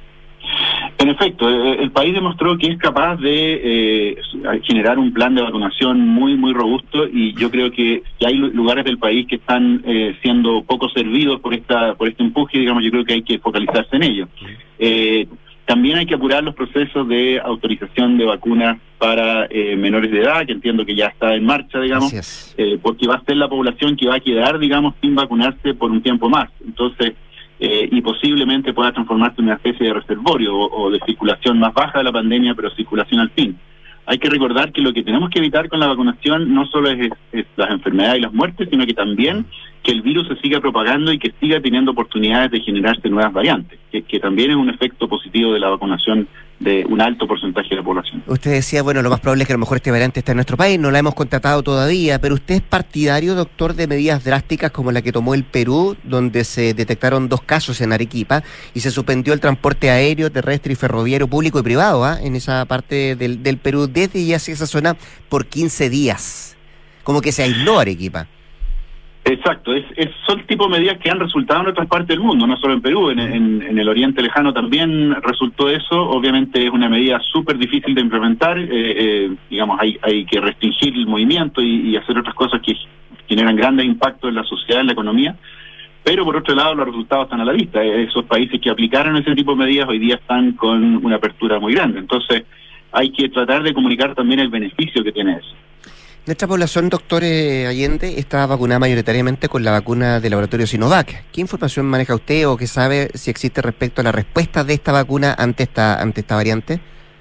En efecto, el país demostró que es capaz de eh, generar un plan de vacunación muy, muy robusto y yo creo que, que hay lugares del país que están eh, siendo poco servidos por esta por este empuje, digamos, yo creo que hay que focalizarse en ello. Eh, también hay que apurar los procesos de autorización de vacunas para eh, menores de edad, que entiendo que ya está en marcha, digamos, eh, porque va a ser la población que va a quedar, digamos, sin vacunarse por un tiempo más. Entonces, Eh, y posiblemente pueda transformarse en una especie de reservorio o, o de circulación más baja de la pandemia, pero circulación al fin. Hay que recordar que lo que tenemos que evitar con la vacunación no solo es, es las enfermedades y las muertes, sino que también que el virus se siga propagando y que siga teniendo oportunidades de generarse nuevas variantes, que, que también es un efecto positivo de la vacunación de un alto porcentaje de la población. Usted decía, bueno, lo más probable es que a lo mejor este variante está en nuestro país, no la hemos contratado todavía, pero ¿usted es partidario, doctor, de medidas drásticas como la que tomó el Perú, donde se detectaron dos casos en Arequipa y se suspendió el transporte aéreo, terrestre y ferroviario público y privado ¿eh? en esa parte del, del Perú, desde y hacia esa zona por quince días? Como que se aisló Arequipa. Exacto, es, es, son tipo de medidas que han resultado en otras partes del mundo, no solo en Perú, en, en, en el Oriente Lejano también resultó eso. Obviamente es una medida súper difícil de implementar, eh, eh, digamos, hay, hay que restringir el movimiento y, y hacer otras cosas que generan grandes impactos en la sociedad, en la economía, pero por otro lado los resultados están a la vista. Esos países que aplicaron ese tipo de medidas hoy día están con una apertura muy grande, entonces hay que tratar de comunicar también el beneficio que tiene eso. Nuestra población, doctor eh, Allende, está vacunada mayoritariamente con la vacuna del laboratorio Sinovac. ¿Qué información maneja usted o qué sabe si existe respecto a la respuesta de esta vacuna ante esta ante esta variante?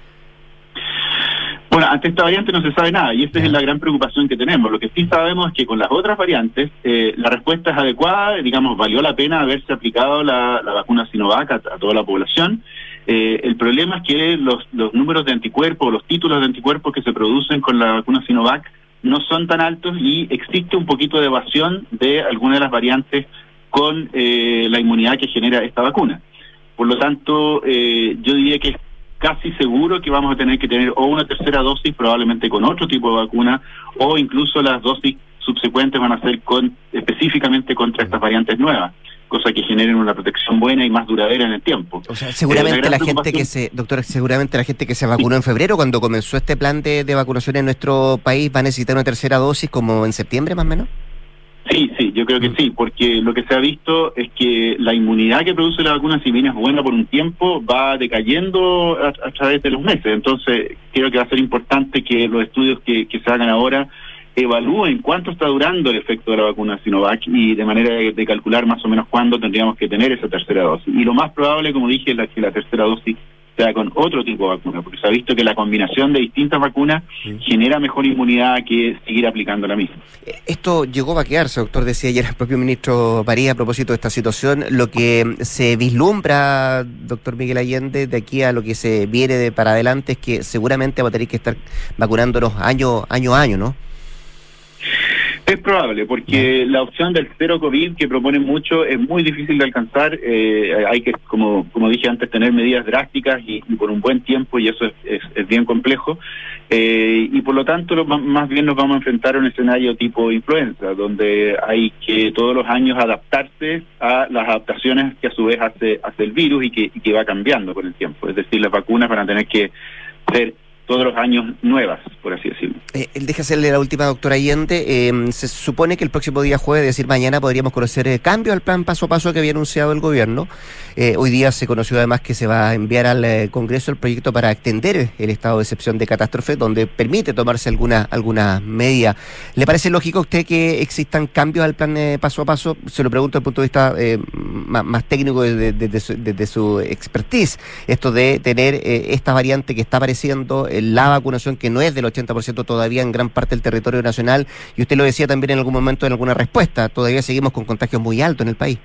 Bueno, ante esta variante no se sabe nada y esta es la gran preocupación que tenemos. Lo que sí sabemos es que con las otras variantes eh, la respuesta es adecuada, digamos, valió la pena haberse aplicado la, la vacuna Sinovac a, a toda la población. Eh, el problema es que los, los números de anticuerpos, los títulos de anticuerpos que se producen con la vacuna Sinovac no son tan altos y existe un poquito de evasión de algunas de las variantes con eh, la inmunidad que genera esta vacuna. Por lo tanto, eh, yo diría que es casi seguro que vamos a tener que tener o una tercera dosis, probablemente con otro tipo de vacuna, o incluso las dosis subsecuentes van a ser con, específicamente contra estas variantes nuevas, cosa que generen una protección buena y más duradera en el tiempo. O sea, seguramente eh, la, la gente que se, doctor, seguramente la gente que se vacunó sí. en febrero, cuando comenzó este plan de, de vacunación en nuestro país, va a necesitar una tercera dosis como en septiembre más o menos. Sí, sí, yo creo que sí, porque lo que se ha visto es que la inmunidad que produce la vacuna, si bien es buena por un tiempo, va decayendo a, a través de los meses. Entonces, creo que va a ser importante que los estudios que, que se hagan ahora evalúen cuánto está durando el efecto de la vacuna Sinovac y de manera de, de calcular más o menos cuándo tendríamos que tener esa tercera dosis. Y lo más probable, como dije, es la, que la tercera dosis sea con otro tipo de vacuna, porque se ha visto que la combinación de distintas vacunas sí. genera mejor inmunidad que seguir aplicando la misma. Esto llegó a quedarse, doctor, decía ayer el propio ministro París a propósito de esta situación. Lo que se vislumbra, doctor Miguel Allende, de aquí a lo que se viene de para adelante es que seguramente va a tener que estar vacunándonos año, año a año, ¿no? Es probable, porque la opción del cero COVID que proponen mucho es muy difícil de alcanzar. Eh, hay que, como como dije antes, tener medidas drásticas y, y por un buen tiempo, y eso es, es, es bien complejo. Eh, y por lo tanto, lo, más bien nos vamos a enfrentar a un escenario tipo influenza, donde hay que todos los años adaptarse a las adaptaciones que a su vez hace, hace el virus y que, y que va cambiando con el tiempo. Es decir, las vacunas van a tener que ser todos los años nuevas, por así decirlo. Eh, deja hacerle la última, doctora Allende. Eh, se supone que el próximo día jueves, es decir, mañana, podríamos conocer el cambio al plan paso a paso que había anunciado el gobierno. Eh, hoy día se conoció además que se va a enviar al eh, Congreso el proyecto para extender el estado de excepción de catástrofe, donde permite tomarse alguna alguna medida. ¿Le parece lógico a usted que existan cambios al plan eh, paso a paso? Se lo pregunto desde el punto de vista eh, más, más técnico desde de, de su, de su expertise. Esto de tener eh, esta variante que está apareciendo, eh, la vacunación que no es del ochenta por ciento todavía en gran parte del territorio nacional, y usted lo decía también en algún momento en alguna respuesta, todavía seguimos con contagios muy altos en el país.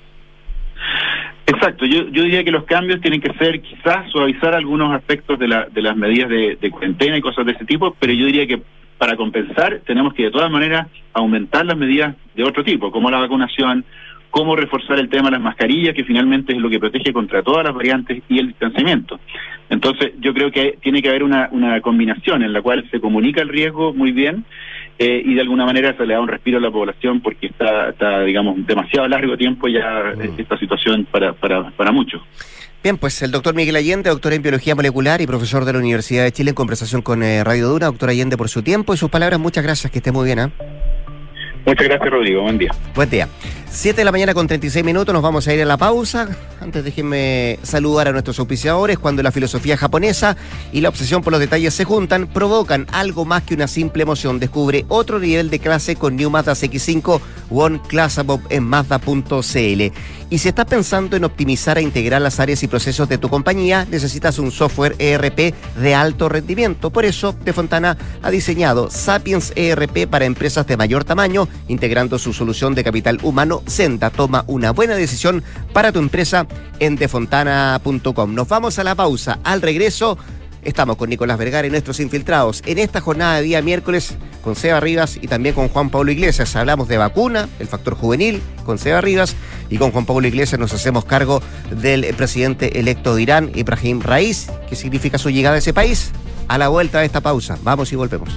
Exacto, yo yo diría que los cambios tienen que ser quizás suavizar algunos aspectos de, la, de las medidas de, de cuarentena y cosas de ese tipo, pero yo diría que para compensar tenemos que de todas maneras aumentar las medidas de otro tipo, como la vacunación, cómo reforzar el tema de las mascarillas, que finalmente es lo que protege contra todas las variantes, y el distanciamiento. Entonces yo creo que tiene que haber una, una combinación en la cual se comunica el riesgo muy bien eh, y de alguna manera se le da un respiro a la población, porque está, está digamos, demasiado largo tiempo ya mm. esta situación para, para, para muchos. Bien, pues el doctor Miguel Allende, doctor en Biología Molecular y profesor de la Universidad de Chile, en conversación con eh, Radio Duna. Doctor Allende, por su tiempo y sus palabras, muchas gracias, que esté muy bien, ¿eh? Muchas gracias, Rodrigo. Buen día. Buen día. siete de la mañana con treinta y seis minutos, nos vamos a ir a la pausa. Antes déjenme saludar a nuestros auspiciadores. Cuando la filosofía japonesa y la obsesión por los detalles se juntan, provocan algo más que una simple emoción. Descubre otro nivel de clase con New Mazda C X cinco One Class Above en Mazda punto c l. Y si estás pensando en optimizar e integrar las áreas y procesos de tu compañía, necesitas un software E R P de alto rendimiento. Por eso, De Fontana ha diseñado Sapiens E R P para empresas de mayor tamaño, integrando su solución de capital humano Senda. Toma una buena decisión para tu empresa en defontana punto com. Nos vamos a la pausa. Al regreso, estamos con Nicolás Vergara y nuestros infiltrados en esta jornada de día miércoles con Seba Rivas y también con Juan Pablo Iglesias. Hablamos de vacuna, el factor juvenil, con Seba Rivas, y con Juan Pablo Iglesias nos hacemos cargo del presidente electo de Irán, Ibrahim Raís. ¿Qué significa su llegada a ese país? A la vuelta de esta pausa. Vamos y volvemos.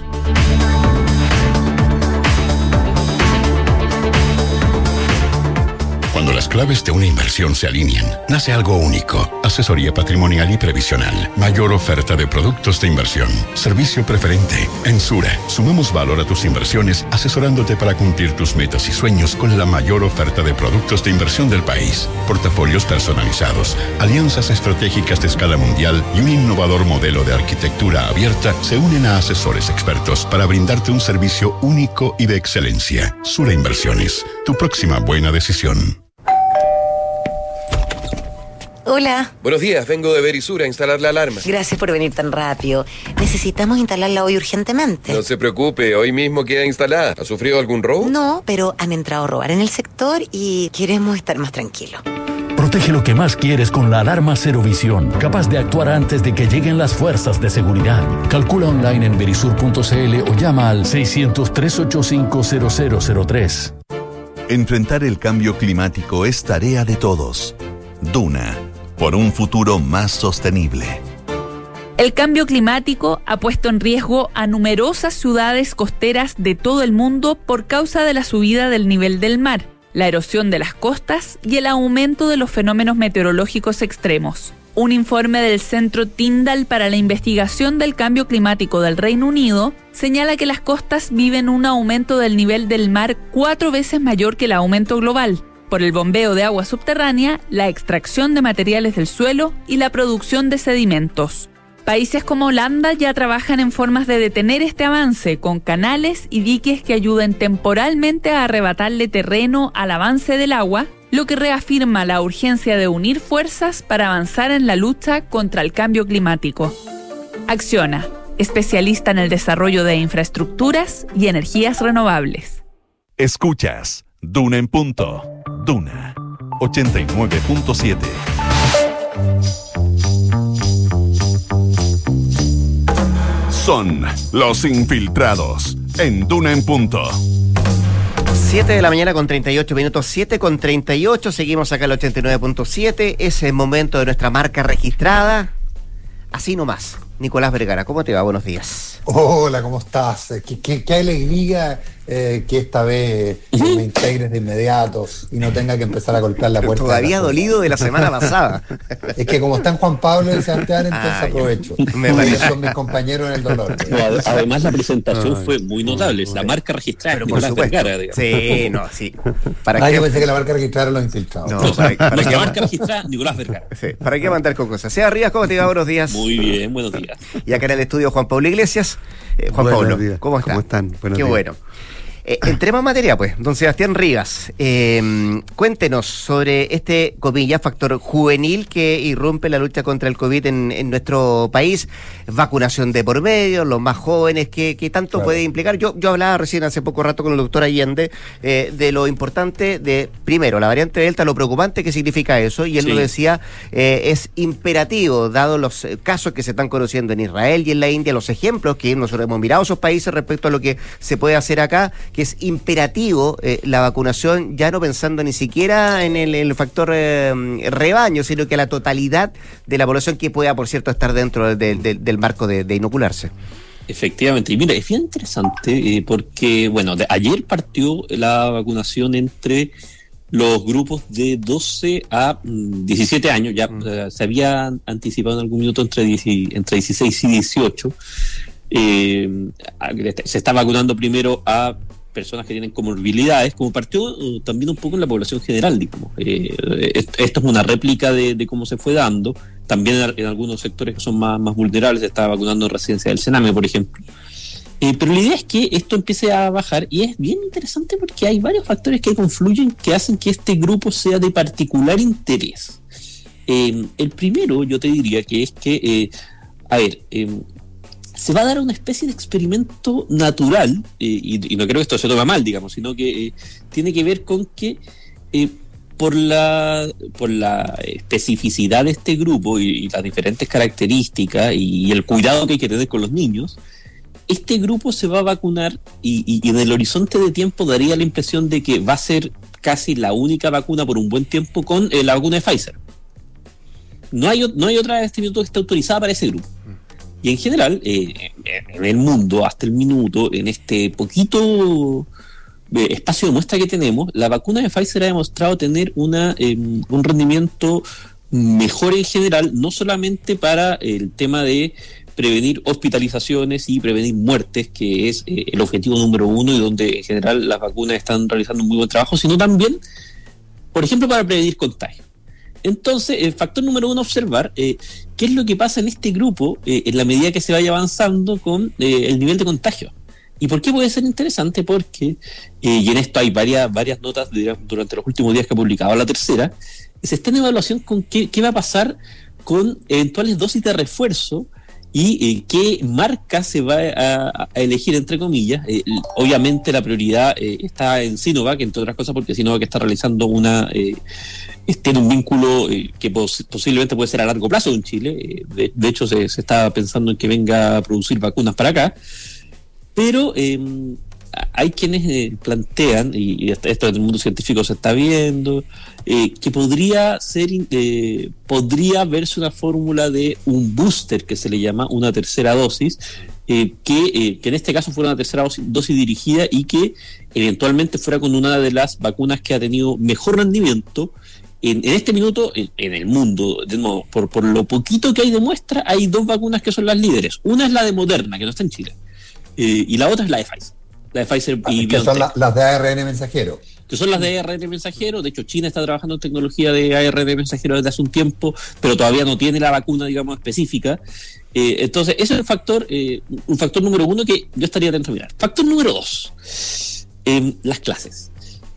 Cuando las claves de una inversión se alinean, nace algo único. Asesoría patrimonial y previsional. Mayor oferta de productos de inversión. Servicio preferente. En Sura, sumamos valor a tus inversiones, asesorándote para cumplir tus metas y sueños con la mayor oferta de productos de inversión del país. Portafolios personalizados, alianzas estratégicas de escala mundial y un innovador modelo de arquitectura abierta se unen a asesores expertos para brindarte un servicio único y de excelencia. Sura Inversiones, tu próxima buena decisión. Hola. Buenos días, vengo de Verisura a instalar la alarma. Gracias por venir tan rápido. Necesitamos instalarla hoy urgentemente. No se preocupe, hoy mismo queda instalada. ¿Ha sufrido algún robo? No, pero han entrado a robar en el sector y queremos estar más tranquilos. Protege lo que más quieres con la alarma Cero Visión, capaz de actuar antes de que lleguen las fuerzas de seguridad. Calcula online en verisur punto c l o llama al seiscientos, trescientos ochenta y cinco, cero cero cero tres. Enfrentar el cambio climático es tarea de todos. Duna, por un futuro más sostenible. El cambio climático ha puesto en riesgo a numerosas ciudades costeras de todo el mundo por causa de la subida del nivel del mar, la erosión de las costas y el aumento de los fenómenos meteorológicos extremos. Un informe del Centro Tyndall para la Investigación del Cambio Climático del Reino Unido señala que las costas viven un aumento del nivel del mar cuatro veces mayor que el aumento global, por el bombeo de agua subterránea, la extracción de materiales del suelo y la producción de sedimentos. Países como Holanda ya trabajan en formas de detener este avance, con canales y diques que ayuden temporalmente a arrebatarle terreno al avance del agua, lo que reafirma la urgencia de unir fuerzas para avanzar en la lucha contra el cambio climático. Acciona, especialista en el desarrollo de infraestructuras y energías renovables. Escuchas Duna en Punto. Duna ochenta y nueve punto siete. Son los infiltrados en Duna en Punto. siete de la mañana con treinta y ocho minutos, siete con treinta y ocho, seguimos acá en el ochenta y nueve punto siete, es el momento de nuestra marca registrada, así nomás. Nicolás Vergara, ¿cómo te va? Buenos días. Hola, ¿cómo estás? Qué, qué, qué alegría eh, que esta vez eh, me integres de inmediato y no tenga que empezar a golpear la puerta. Todavía dolido de la semana pasada. Es que como están Juan Pablo y Sebastián, entonces ah, aprovecho. Me parece. Son mis compañeros en el dolor. No, además la presentación Ay, fue muy notable, es la marca registrada de Nicolás Vergara, digamos. Sí, no, sí. ¿Para ah, qué? Yo pensé que la marca registrada era los infiltrados. No, para, para Nuestra qué marca registrada, Nicolás Vergara. Sí, ¿para qué mandar con cosas? Seba Rivas, ¿cómo te va? Buenos días. Muy bien, buenos días. Y acá en el estudio Juan Pablo Iglesias. Eh, Juan Buenos Pablo, días. ¿cómo están? ¿Cómo están? Buenos Qué días. bueno. Eh, entremos en materia, pues. Don Sebastián Rivas, eh, cuéntenos sobre este, comillas, factor juvenil que irrumpe la lucha contra el COVID en, en nuestro país. Vacunación de por medio, los más jóvenes, ¿qué, qué tanto claro. puede implicar? Yo, yo hablaba recién hace poco rato con el doctor Allende eh, de lo importante de, primero, la variante Delta, lo preocupante que significa eso, y él sí. lo decía, eh, es imperativo, dado los casos que se están conociendo en Israel y en la India, los ejemplos que nosotros hemos mirado a esos países respecto a lo que se puede hacer acá, que es imperativo eh, la vacunación, ya no pensando ni siquiera en el, el factor eh, rebaño, sino que la totalidad de la población que pueda, por cierto, estar dentro de, de, del marco de, de inocularse. Efectivamente, y mira, es bien interesante eh, porque, bueno, de, ayer partió la vacunación entre los grupos de doce a diecisiete años, ya mm. uh, se había anticipado en algún minuto entre, diez, entre dieciséis y dieciocho. Eh, se está vacunando primero a personas que tienen comorbilidades, como partió uh, también un poco en la población general, digamos. Eh, esto es una réplica de, de cómo se fue dando. También en, en algunos sectores que son más, más vulnerables se está vacunando en residencia del Sename, por ejemplo. Eh, pero la idea es que esto empiece a bajar, y es bien interesante porque hay varios factores que confluyen que hacen que este grupo sea de particular interés. Eh, el primero, yo te diría que es que, eh, a ver, eh, se va a dar una especie de experimento natural, eh, y, y no creo que esto se tome mal, digamos, sino que eh, tiene que ver con que eh, por la por la especificidad de este grupo y, y las diferentes características y, y el cuidado que hay que tener con los niños, este grupo se va a vacunar y, y, y en el horizonte de tiempo daría la impresión de que va a ser casi la única vacuna por un buen tiempo con eh, la vacuna de Pfizer. No hay, no hay otra de este minuto que esté autorizada para ese grupo. Y en general, eh, en el mundo, hasta el minuto, en este poquito eh, espacio de muestra que tenemos, la vacuna de Pfizer ha demostrado tener una eh, un rendimiento mejor en general, no solamente para el tema de prevenir hospitalizaciones y prevenir muertes, que es eh, el objetivo número uno y donde en general las vacunas están realizando un muy buen trabajo, sino también, por ejemplo, para prevenir contagios. Entonces, el factor número uno, observar eh, qué es lo que pasa en este grupo eh, en la medida que se vaya avanzando con eh, el nivel de contagio. ¿Y por qué puede ser interesante? Porque, eh, y en esto hay varias, varias notas de, durante los últimos días que ha publicado la tercera, se está en evaluación con qué, qué va a pasar con eventuales dosis de refuerzo y eh, qué marca se va a, a elegir, entre comillas. Eh, obviamente la prioridad eh, está en Sinovac, entre otras cosas porque Sinovac está realizando una... Eh, tiene un vínculo eh, que pos- posiblemente puede ser a largo plazo en Chile. Eh, de, de hecho, se, se está pensando en que venga a producir vacunas para acá. Pero eh, hay quienes eh, plantean, y, y esto en el mundo científico se está viendo, eh, que podría ser, eh, podría verse una fórmula de un booster, que se le llama una tercera dosis, eh, que, eh, que en este caso fuera una tercera dosis, dosis dirigida y que eventualmente fuera con una de las vacunas que ha tenido mejor rendimiento. En, en este minuto, en, en el mundo, de nuevo, por, por lo poquito que hay de muestra, hay dos vacunas que son las líderes. Una es la de Moderna, que no está en Chile, eh, y la otra es la de Pfizer. La de Pfizer y que BioNTech. son la, las de A R N mensajero. Que son las de A R N mensajero. De hecho, China está trabajando en tecnología de A R N mensajero desde hace un tiempo, pero todavía no tiene la vacuna, digamos, específica. Eh, entonces, ese es el factor, eh, un factor número uno que yo estaría atento a mirar. Factor número dos, eh, las clases.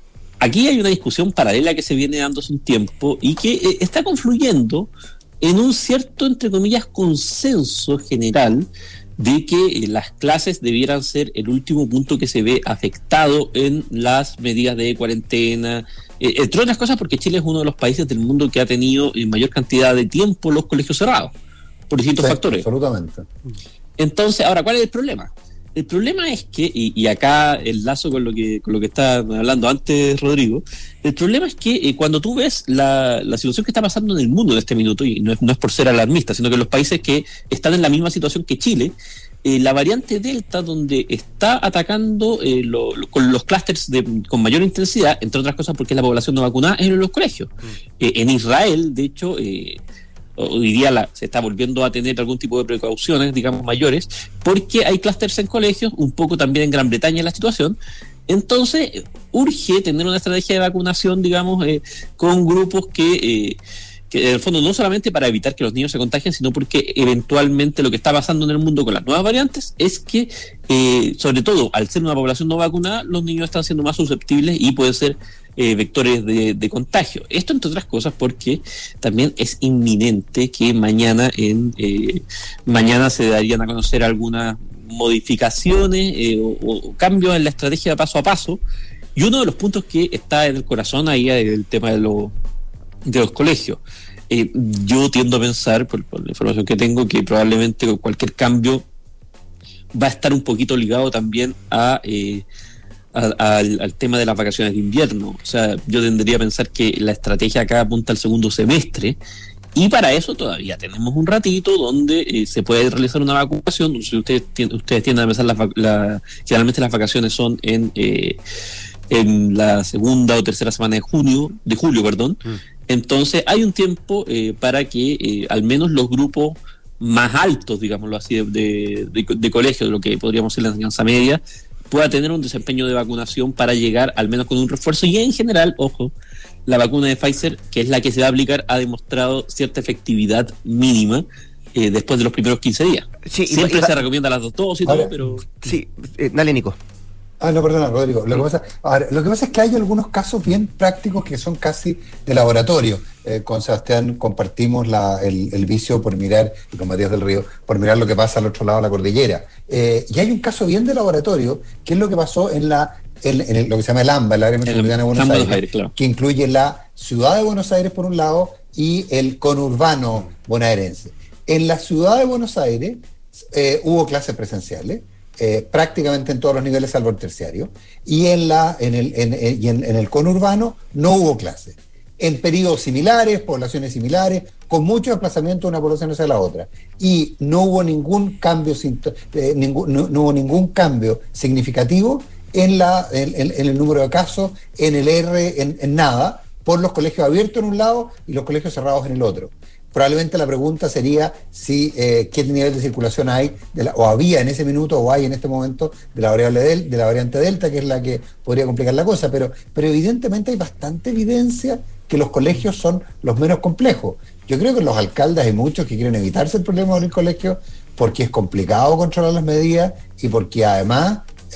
aquí hay una discusión paralela que se viene dando hace un tiempo y que eh, está confluyendo en un cierto, entre comillas, consenso general de que eh, las clases debieran ser el último punto que se ve afectado en las medidas de cuarentena, eh, entre otras cosas porque Chile es uno de los países del mundo que ha tenido en mayor cantidad de tiempo los colegios cerrados, por distintos sí, factores. Absolutamente. Entonces, ahora, ¿cuál es el problema? El problema es que, y, y acá enlazo con lo que con lo que estaba hablando antes Rodrigo, el problema es que eh, cuando tú ves la, la situación que está pasando en el mundo en este minuto, y no es, no es por ser alarmista, sino que los países que están en la misma situación que Chile, eh, la variante Delta, donde está atacando eh, lo, lo, con los clústeres con mayor intensidad, entre otras cosas porque la población no vacunada es en los colegios. Mm. Eh, en Israel, de hecho... Eh, hoy día la, se está volviendo a tener algún tipo de precauciones, digamos, mayores, porque hay clústeres en colegios, un poco también en Gran Bretaña la situación. Entonces, urge tener una estrategia de vacunación, digamos, eh, con grupos que, eh, que en el fondo no solamente para evitar que los niños se contagien, sino porque eventualmente lo que está pasando en el mundo con las nuevas variantes es que, eh, sobre todo, al ser una población no vacunada, los niños están siendo más susceptibles y pueden ser Eh, vectores de, de contagio. Esto entre otras cosas porque también es inminente que mañana en eh, mañana se darían a conocer algunas modificaciones eh, o, o cambios en la estrategia paso a paso, y uno de los puntos que está en el corazón ahí es el tema de, lo, de los colegios. Eh, yo tiendo a pensar, por, por la información que tengo, que probablemente cualquier cambio va a estar un poquito ligado también a eh, Al, al, al tema de las vacaciones de invierno. O sea, yo tendría a pensar que la estrategia acá apunta al segundo semestre, y para eso todavía tenemos un ratito donde eh, se puede realizar una vacunación. Si ustedes, ustedes tienden a pensar, las, la, generalmente las vacaciones son en eh, en la segunda o tercera semana de junio, de julio, perdón. Mm. Entonces hay un tiempo eh, para que eh, al menos los grupos más altos, digámoslo así, de, de, de, de colegio, de lo que podríamos decir la enseñanza media, pueda tener un desempeño de vacunación para llegar al menos con un refuerzo. Y en general, ojo, la vacuna de Pfizer, que es la que se va a aplicar, ha demostrado cierta efectividad mínima eh, después de los primeros quince días. Sí, siempre y, y, se recomienda las dos dosis y todo, pero... Sí, eh, dale, Nico. Ah, no, perdona, Rodrigo. Lo que pasa, ahora, lo que pasa es que hay algunos casos bien prácticos que son casi de laboratorio. Eh, con Sebastián compartimos la, el, el vicio por mirar, y con Matías del Río, por mirar lo que pasa al otro lado de la cordillera. Eh, y hay un caso bien de laboratorio, que es lo que pasó en la en, en el, lo que se llama el AMBA, el área metropolitana de Buenos Aires, Aires claro. que incluye la ciudad de Buenos Aires por un lado y el conurbano bonaerense. En la ciudad de Buenos Aires eh, hubo clases presenciales, Eh, prácticamente en todos los niveles salvo el terciario, y en la en el en, en, y en, en el conurbano no hubo clases, en periodos similares, poblaciones similares, con mucho desplazamiento de una población hacia la otra, y no hubo ningún cambio eh, ningún, no, no hubo ningún cambio significativo en la en, en, en el número de casos, en el R, en, en nada, por los colegios abiertos en un lado y los colegios cerrados en el otro. Probablemente la pregunta sería si eh, qué nivel de circulación hay de la, o había en ese minuto o hay en este momento de la variable del, de la variante Delta, que es la que podría complicar la cosa, pero, pero evidentemente hay bastante evidencia que los colegios son los menos complejos. Yo creo que los alcaldes hay muchos que quieren evitarse el problema de abrir colegios porque es complicado controlar las medidas y porque además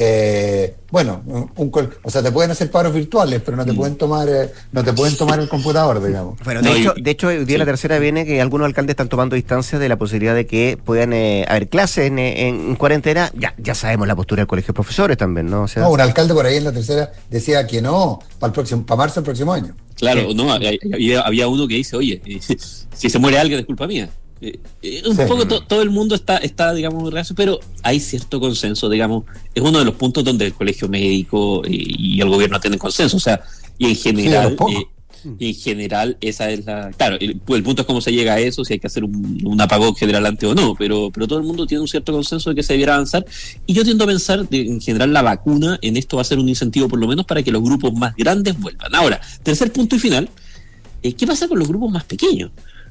Eh, bueno, un, o sea, te pueden hacer paros virtuales, pero no te mm. pueden tomar eh, no te pueden tomar el computador, digamos. Bueno, de, no, hecho, y, de hecho, hoy día sí. La tercera viene que algunos alcaldes están tomando distancia de la posibilidad de que puedan eh, haber clases en, en cuarentena. Ya ya sabemos la postura del colegio de profesores también, ¿no? O sea, no, un alcalde por ahí en la tercera decía que no, para el próximo, para marzo del próximo año. Claro, sí. no, había, había uno que dice, oye, si se muere alguien es culpa mía. Eh, eh, un sí. poco to, todo el mundo está, está digamos, reacio, pero hay cierto consenso, digamos, es uno de los puntos donde el colegio médico y, y el gobierno tienen consenso, o sea, y en general, sí, eh, y en general esa es la, claro, el, el punto es cómo se llega a eso, si hay que hacer un, un apagón general antes o no, pero, pero todo el mundo tiene un cierto consenso de que se debiera avanzar, y yo tiendo a pensar de, en general la vacuna en esto va a ser un incentivo por lo menos para que los grupos más grandes vuelvan. Ahora, tercer punto y final, eh, ¿qué pasa con los grupos más pequeños?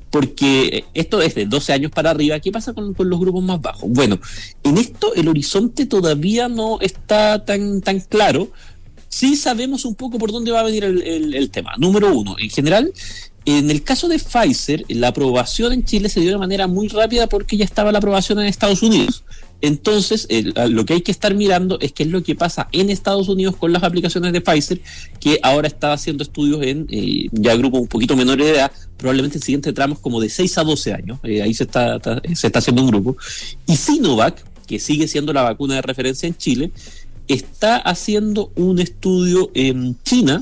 Porque esto es de doce años para arriba. ¿Qué pasa con, con los grupos más bajos? Bueno, en esto el horizonte todavía no está tan, tan claro. Sí sabemos un poco por dónde va a venir el, el, el tema. Número uno, en general, En el caso de Pfizer, la aprobación en Chile se dio de manera muy rápida porque ya estaba la aprobación en Estados Unidos. Entonces, el, lo que hay que estar mirando es qué es lo que pasa en Estados Unidos con las aplicaciones de Pfizer, que ahora está haciendo estudios en eh, ya grupos un poquito menores de edad, probablemente el siguiente tramo es como de seis a doce años, eh, ahí se está, está, se está haciendo un grupo. Y Sinovac, que sigue siendo la vacuna de referencia en Chile, está haciendo un estudio en China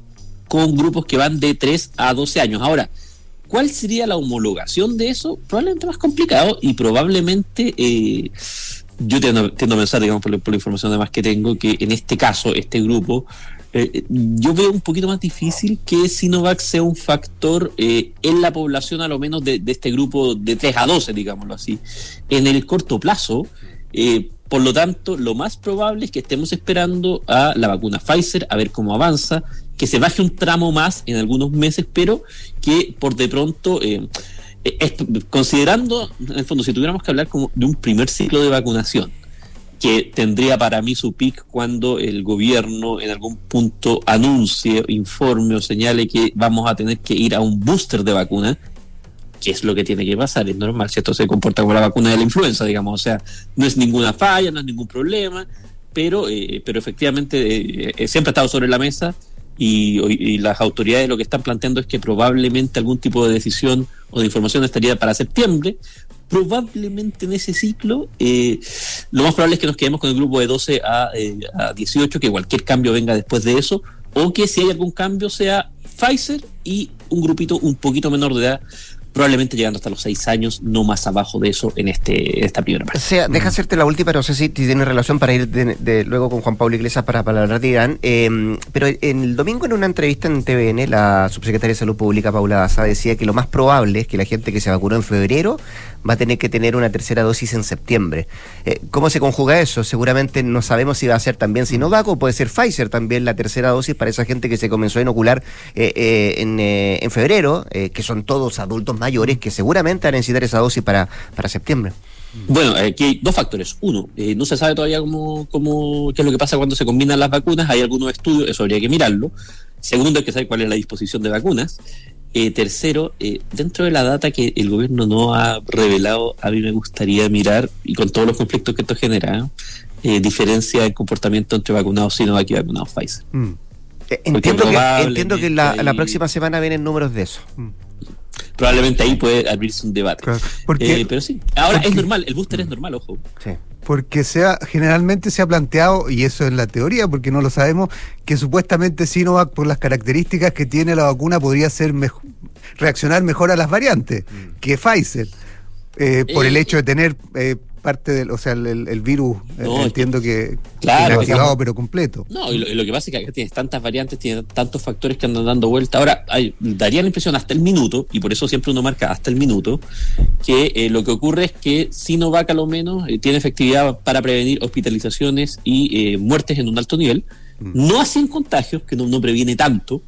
con grupos que van de tres a doce años. Ahora, ¿cuál sería la homologación de eso? Probablemente más complicado y probablemente eh, yo tiendo, tiendo a pensar, digamos, por, por la información además que tengo, que en este caso, este grupo, eh, yo veo un poquito más difícil que Sinovac sea un factor eh, en la población a lo menos de, de este grupo de tres a doce, digámoslo así. En el corto plazo, eh, por lo tanto, lo más probable es que estemos esperando a la vacuna Pfizer, a ver cómo avanza, que se baje un tramo más en algunos meses, pero que por de pronto, eh, es, considerando, en el fondo, si tuviéramos que hablar como de un primer ciclo de vacunación, que tendría para mí su pic cuando el gobierno en algún punto anuncie, informe o señale que vamos a tener que ir a un booster de vacuna, que es lo que tiene que pasar, es normal, si esto se comporta como la vacuna de la influenza, digamos, o sea, no es ninguna falla, no es ningún problema, pero, eh, pero efectivamente eh, siempre ha estado sobre la mesa. Y, y las autoridades lo que están planteando es que probablemente algún tipo de decisión o de información estaría para septiembre. Probablemente en ese ciclo eh, lo más probable es que nos quedemos con el grupo de doce a dieciocho, que cualquier cambio venga después de eso, o que si hay algún cambio sea Pfizer y un grupito un poquito menor de edad, probablemente llegando hasta los seis años, no más abajo de eso en este esta primera parte. O sea, deja hacerte la última, no sé si tiene relación para ir de, de, luego con Juan Pablo Iglesias para, para hablar de Irán, eh, pero en el domingo en una entrevista en T V N, la subsecretaria de Salud Pública, Paula Daza, decía que lo más probable es que la gente que se vacunó en febrero va a tener que tener una tercera dosis en septiembre. Eh, ¿Cómo se conjuga eso? Seguramente no sabemos si va a ser también Sinovac o puede ser Pfizer también la tercera dosis para esa gente que se comenzó a inocular eh, eh, en, eh, en febrero, eh, que son todos adultos mayores que seguramente van a necesitar esa dosis para, para septiembre. Bueno, aquí hay dos factores. Uno, eh, no se sabe todavía cómo, cómo, qué es lo que pasa cuando se combinan las vacunas. Hay algunos estudios, eso habría que mirarlo. Segundo, hay que saber cuál es la disposición de vacunas. Eh, tercero, eh, dentro de la data que el gobierno no ha revelado, a mí me gustaría mirar, y con todos los conflictos que esto genera, eh, diferencia en comportamiento entre vacunados Sinovac y vacunados Pfizer. Mm. Entiendo que, entiendo que la, la próxima semana vienen números de eso. Mm. Probablemente ahí puede abrirse un debate. Claro, porque, eh, pero sí, ahora porque, es normal, el booster es normal, ojo. Sí. Porque se ha, generalmente se ha planteado, y eso es la teoría, porque no lo sabemos, que supuestamente Sinovac, por las características que tiene la vacuna, podría ser mejor, reaccionar mejor a las variantes mm. que Pfizer, eh, por eh, el hecho de tener eh, parte del, o sea, el, el virus, no, eh, entiendo que, claro, que inactivado pero completo. No, y lo, y lo que pasa es que acá tienes tantas variantes, tienes tantos factores que andan dando vuelta. Ahora, hay, daría la impresión hasta el minuto, y por eso siempre uno marca hasta el minuto, que eh, lo que ocurre es que Sinovac a lo menos eh, tiene efectividad para prevenir hospitalizaciones y eh, muertes en un alto nivel, mm. no así en contagios, que no, no previene tanto,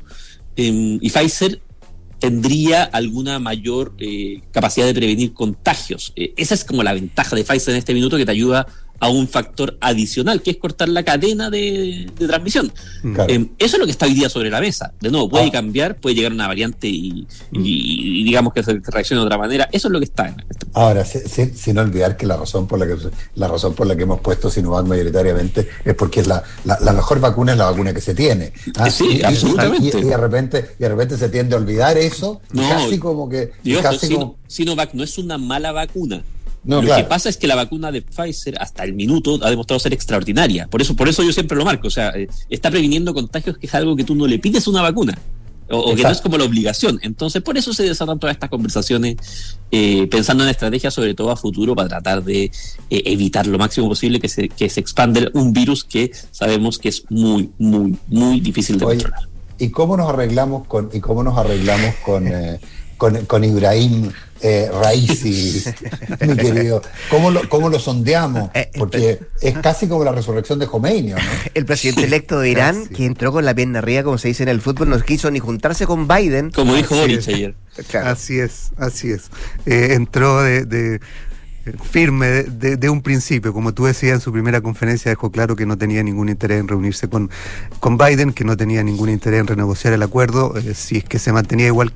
eh, y Pfizer tendría alguna mayor eh, capacidad de prevenir contagios. Eh, esa es como la ventaja de Pfizer en este minuto, que te ayuda a un factor adicional, que es cortar la cadena de, de transmisión. Claro. Eh, eso es lo que está hoy día sobre la mesa. De nuevo, puede ah. cambiar, puede llegar una variante y, y, y digamos que se reaccione de otra manera. Eso es lo que está en este. Ahora, sin, sin olvidar que la razón por la que la razón por la que hemos puesto Sinovac mayoritariamente es porque es la, la, la mejor vacuna es la vacuna que se tiene. ¿Ah? Sí, y, absolutamente. Y, y, de repente, y de repente se tiende a olvidar eso, no, casi como que... Dios, casi Sino, como... Sinovac no es una mala vacuna. No, lo claro. que pasa es que la vacuna de Pfizer hasta el minuto ha demostrado ser extraordinaria. Por eso, por eso yo siempre lo marco. O sea, eh, está previniendo contagios, que es algo que tú no le pides a una vacuna. O, o que no es como la obligación. Entonces, por eso se desatan todas estas conversaciones, eh, pensando en estrategias, sobre todo a futuro, para tratar de eh, evitar lo máximo posible que se, que se expande un virus que sabemos que es muy, muy, muy difícil de Oye, controlar. ¿Y cómo nos arreglamos con, y cómo nos arreglamos con, eh, con, con Ibrahim eh, Raisi, mi querido? ¿Cómo lo, cómo lo sondeamos? Porque es casi como la resurrección de Khomeini, ¿no? El presidente electo de Irán, sí. que entró con la pierna arriba, como se dice en el fútbol, no quiso ni juntarse con Biden. Como dijo Boric ayer. Claro. Así es, así es. Eh, entró de... de firme de, de, de un principio, como tú decías en su primera conferencia, dejó claro que no tenía ningún interés en reunirse con, con Biden, que no tenía ningún interés en renegociar el acuerdo, eh, si es que se mantenía igual que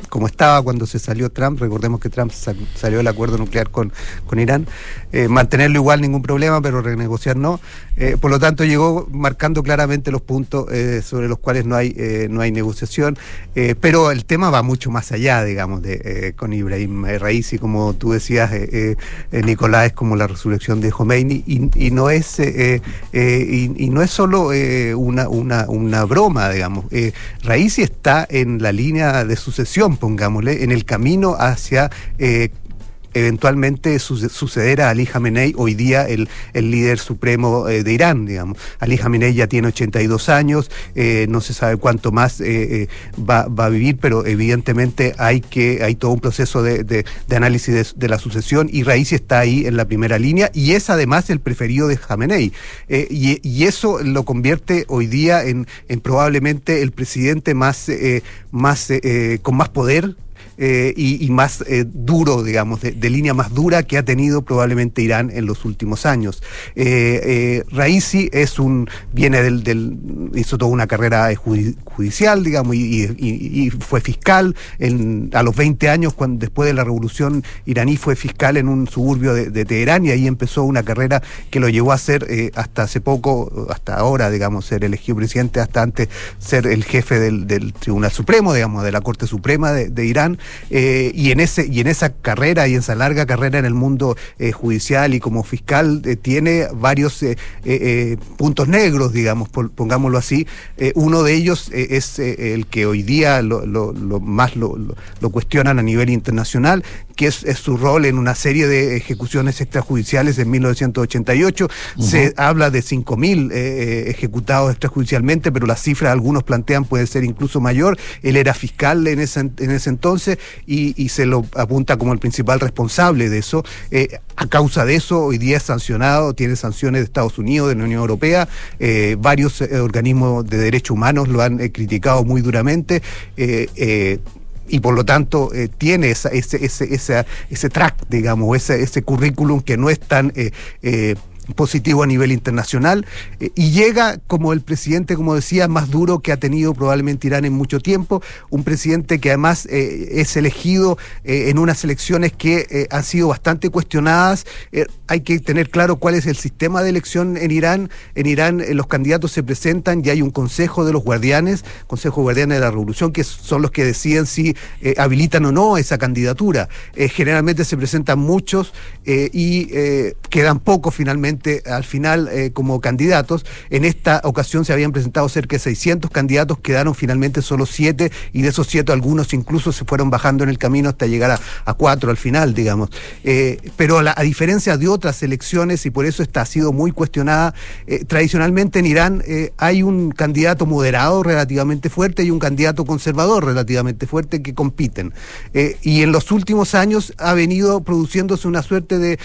como estaba cuando se salió Trump. Recordemos que Trump sa- salió del acuerdo nuclear con, con Irán. Eh, mantenerlo igual, ningún problema, pero renegociar no. Eh, por lo tanto, llegó marcando claramente los puntos eh, sobre los cuales no hay eh, no hay negociación. Eh, pero el tema va mucho más allá, digamos, de eh, con Ibrahim Raisi, como tú decías, eh, eh, Nicolás, es como la resurrección de Khomeini, y, y no es eh, eh, y, y no es solo eh, una, una, una broma, digamos. Eh, Raisi está en la línea de sucesión, pongámosle, en el camino hacia eh, eventualmente suceder a Ali Khamenei, hoy día el, el líder supremo eh, de Irán, digamos. Ali Khamenei ya tiene ochenta y dos años, eh, no se sabe cuánto más eh, eh, va, va a vivir, pero evidentemente hay que hay todo un proceso de, de, de análisis de, de la sucesión, y Raisi está ahí en la primera línea, y es además el preferido de Khamenei. Eh, y, y eso lo convierte hoy día en, en probablemente el presidente más, eh, más eh, con más poder, Eh, y, y más eh, duro, digamos, de, de línea más dura que ha tenido probablemente Irán en los últimos años. Eh, eh, Raisi es un viene del, del hizo toda una carrera judicial, digamos, y, y, y fue fiscal en, a los veinte años, cuando después de la revolución iraní fue fiscal en un suburbio de, de Teherán, y ahí empezó una carrera que lo llevó a ser eh, hasta hace poco, hasta ahora, digamos, ser elegido presidente, hasta antes ser el jefe del, del Tribunal Supremo, digamos, de la Corte Suprema de, de Irán. Eh, y en ese y en esa carrera y en esa larga carrera en el mundo eh, judicial y como fiscal eh, tiene varios eh, eh, eh, puntos negros, digamos, por, pongámoslo así. Eh, uno de ellos eh, es eh, el que hoy día lo, lo, lo más lo, lo, lo cuestionan a nivel internacional, que es, es su rol en una serie de ejecuciones extrajudiciales en mil novecientos ochenta y ocho. Uh-huh. Se habla de cinco mil eh, ejecutados extrajudicialmente, pero la cifra algunos plantean puede ser incluso mayor. Él era fiscal en ese, en ese entonces y, y se lo apunta como el principal responsable de eso. Eh, a causa de eso, hoy día es sancionado, tiene sanciones de Estados Unidos, de la Unión Europea. Eh, varios eh, organismos de derechos humanos lo han eh, criticado muy duramente. Eh, eh, y por lo tanto eh, tiene esa, ese, ese, ese, ese track, digamos, ese, ese currículum que no es tan eh, eh, positivo a nivel internacional, eh, y llega como el presidente, como decía, más duro que ha tenido probablemente Irán en mucho tiempo, un presidente que además eh, es elegido eh, en unas elecciones que eh, han sido bastante cuestionadas. Eh, hay que tener claro cuál es el sistema de elección en Irán. En Irán eh, los candidatos se presentan y hay un consejo de los guardianes, consejo guardianes de la revolución, que son los que deciden si eh, habilitan o no esa candidatura. Eh, generalmente se presentan muchos eh, y eh, quedan pocos finalmente al final eh, como candidatos. En esta ocasión se habían presentado cerca de seiscientos candidatos, quedaron finalmente solo siete, y de esos siete algunos incluso se fueron bajando en el camino hasta llegar a, a cuatro al final, digamos. Eh, pero la, a diferencia de otras elecciones, y por eso esta ha sido muy cuestionada, eh, tradicionalmente en Irán eh, hay un candidato moderado relativamente fuerte y un candidato conservador relativamente fuerte que compiten. Eh, y en los últimos años ha venido produciéndose una suerte de,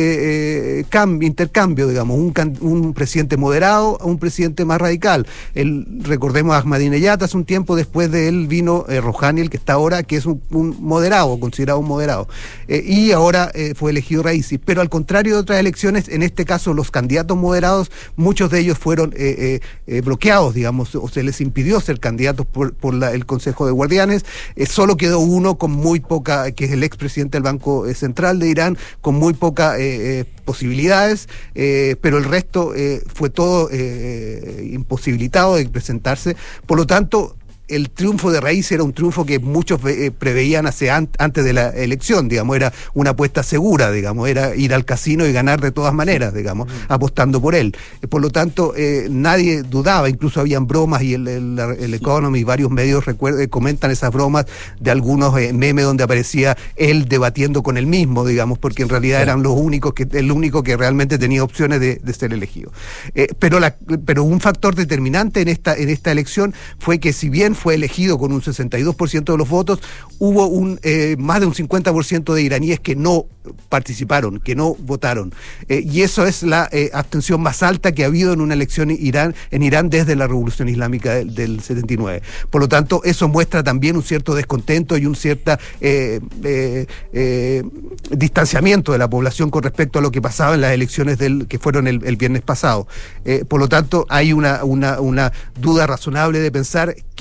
de eh, cambio, intercambio, digamos, un, un presidente moderado a un presidente más radical. El, recordemos a Ahmadinejad, hace un tiempo después de él vino eh, Rouhani, el que está ahora, que es un, un moderado, considerado un moderado. Eh, y ahora eh, fue elegido Raisi. Pero al contrario de otras elecciones, en este caso los candidatos moderados, muchos de ellos fueron eh, eh, eh, bloqueados, digamos, o se les impidió ser candidatos por, por la, el Consejo de Guardianes. Eh, solo quedó uno con muy poca, que es el expresidente del Banco Central de Irán, con muy poca eh, eh, posibilidades. Eh, pero el resto eh, fue todo eh, imposibilitado de presentarse. Por lo tanto, el triunfo de Raisi era un triunfo que muchos eh, preveían hace an- antes de la elección, digamos, era una apuesta segura, digamos, era ir al casino y ganar de todas maneras, digamos, uh-huh. apostando por él. Eh, por lo tanto, eh, nadie dudaba, incluso habían bromas, y el, el, el Economy y varios medios recuerden, comentan esas bromas de algunos eh, memes donde aparecía él debatiendo con él mismo, digamos, porque en realidad sí. eran los únicos que, el único que realmente tenía opciones de, de ser elegido. Eh, pero, la, pero un factor determinante en esta, en esta elección fue que, si bien fue elegido con un sesenta y dos por ciento de los votos, hubo un eh, más de un cincuenta por ciento de iraníes que no participaron, que no votaron. Eh, y eso es la eh, abstención más alta que ha habido en una elección en Irán, en Irán desde la Revolución Islámica del, del setenta y nueve. Por lo tanto, eso muestra también un cierto descontento y un cierto eh, eh, eh, distanciamiento de la población con respecto a lo que pasaba en las elecciones del, que fueron el, el viernes pasado. Eh, por lo tanto, hay una, una, una duda razonable de pensar que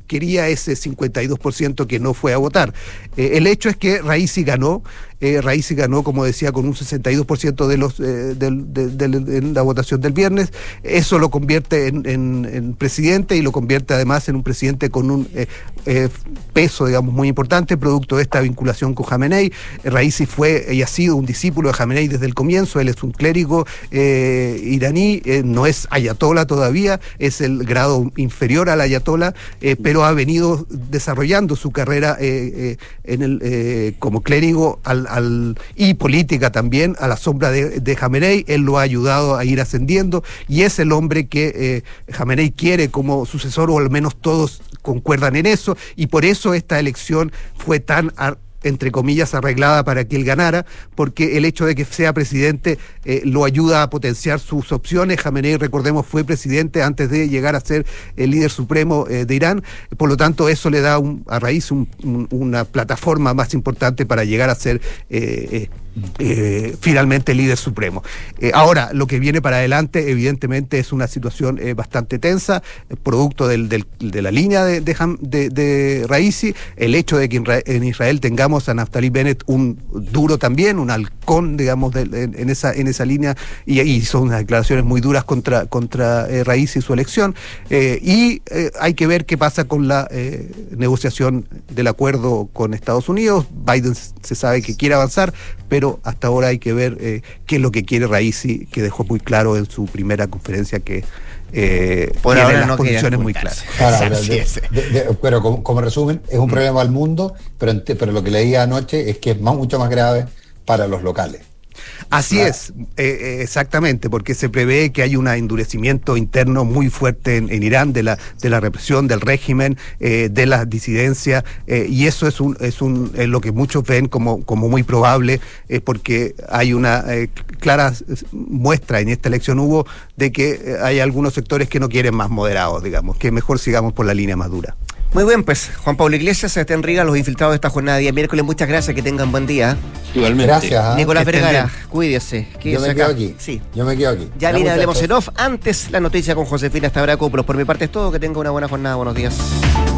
quería ese cincuenta y dos por ciento que no fue a votar. Eh, el hecho es que Raisi ganó, eh, Raisi ganó, como decía, con un sesenta y dos por ciento de los eh, del, de, de, de, en la votación del viernes. Eso lo convierte en, en, en presidente y lo convierte además en un presidente con un eh, eh, peso, digamos, muy importante, producto de esta vinculación con Jamenei. Raisi fue y ha sido un discípulo de Jamenei desde el comienzo. Él es un clérigo eh, iraní, eh, no es ayatolá todavía, es el grado inferior al ayatolá, eh, pero ha venido desarrollando su carrera eh, eh, en el, eh, como clérigo al, al, y política también a la sombra de, de Jamenei. Él lo ha ayudado a ir ascendiendo y es el hombre que eh, Jamenei quiere como sucesor, o al menos todos concuerdan en eso, y por eso esta elección fue tan ar- entre comillas, arreglada para que él ganara, porque el hecho de que sea presidente eh, lo ayuda a potenciar sus opciones. Jamenei, recordemos, fue presidente antes de llegar a ser el líder supremo eh, de Irán, por lo tanto eso le da un, a Raisi un, un, una plataforma más importante para llegar a ser eh, eh, eh, finalmente líder supremo. Eh, ahora, lo que viene para adelante, evidentemente, es una situación eh, bastante tensa, eh, producto del, del, de la línea de, de, de, de Raisi, el hecho de que en, en Israel tengamos a Naftali Bennett un duro también, un halcón, digamos, de, en, en esa en esa línea, y, y son unas declaraciones muy duras contra contra eh, Raisi y su elección, eh, y eh, hay que ver qué pasa con la eh, negociación del acuerdo con Estados Unidos. Biden se sabe que quiere avanzar, pero hasta ahora hay que ver eh, qué es lo que quiere Raisi, que dejó muy claro en su primera conferencia que Eh, por ahora las no posiciones muy claras. Claro, de, de, de, pero como, como resumen, es un mm. problema al mundo, pero, pero lo que leía anoche es que es más, mucho más grave para los locales. Así claro. es, eh, exactamente, porque se prevé que hay un endurecimiento interno muy fuerte en, en Irán de la de la represión del régimen, eh, de la disidencia, eh, y eso es un es un es lo que muchos ven como como muy probable, eh, porque hay una eh, clara muestra en esta elección hubo de que hay algunos sectores que no quieren más moderados, digamos, que mejor sigamos por la línea más dura. Muy bien, pues, Juan Pablo Iglesias, Sebastián Riga, los infiltrados de esta jornada de día miércoles, muchas gracias, que tengan buen día. Igualmente. Gracias. ¿eh? Nicolás Vergara, cuídese. Yo me acá. quedo aquí. Sí. Yo me quedo aquí. Ya viene, hablemos en off. Antes, la noticia con Josefina Stavrakopoulos. Por mi parte es todo, que tenga una buena jornada, buenos días.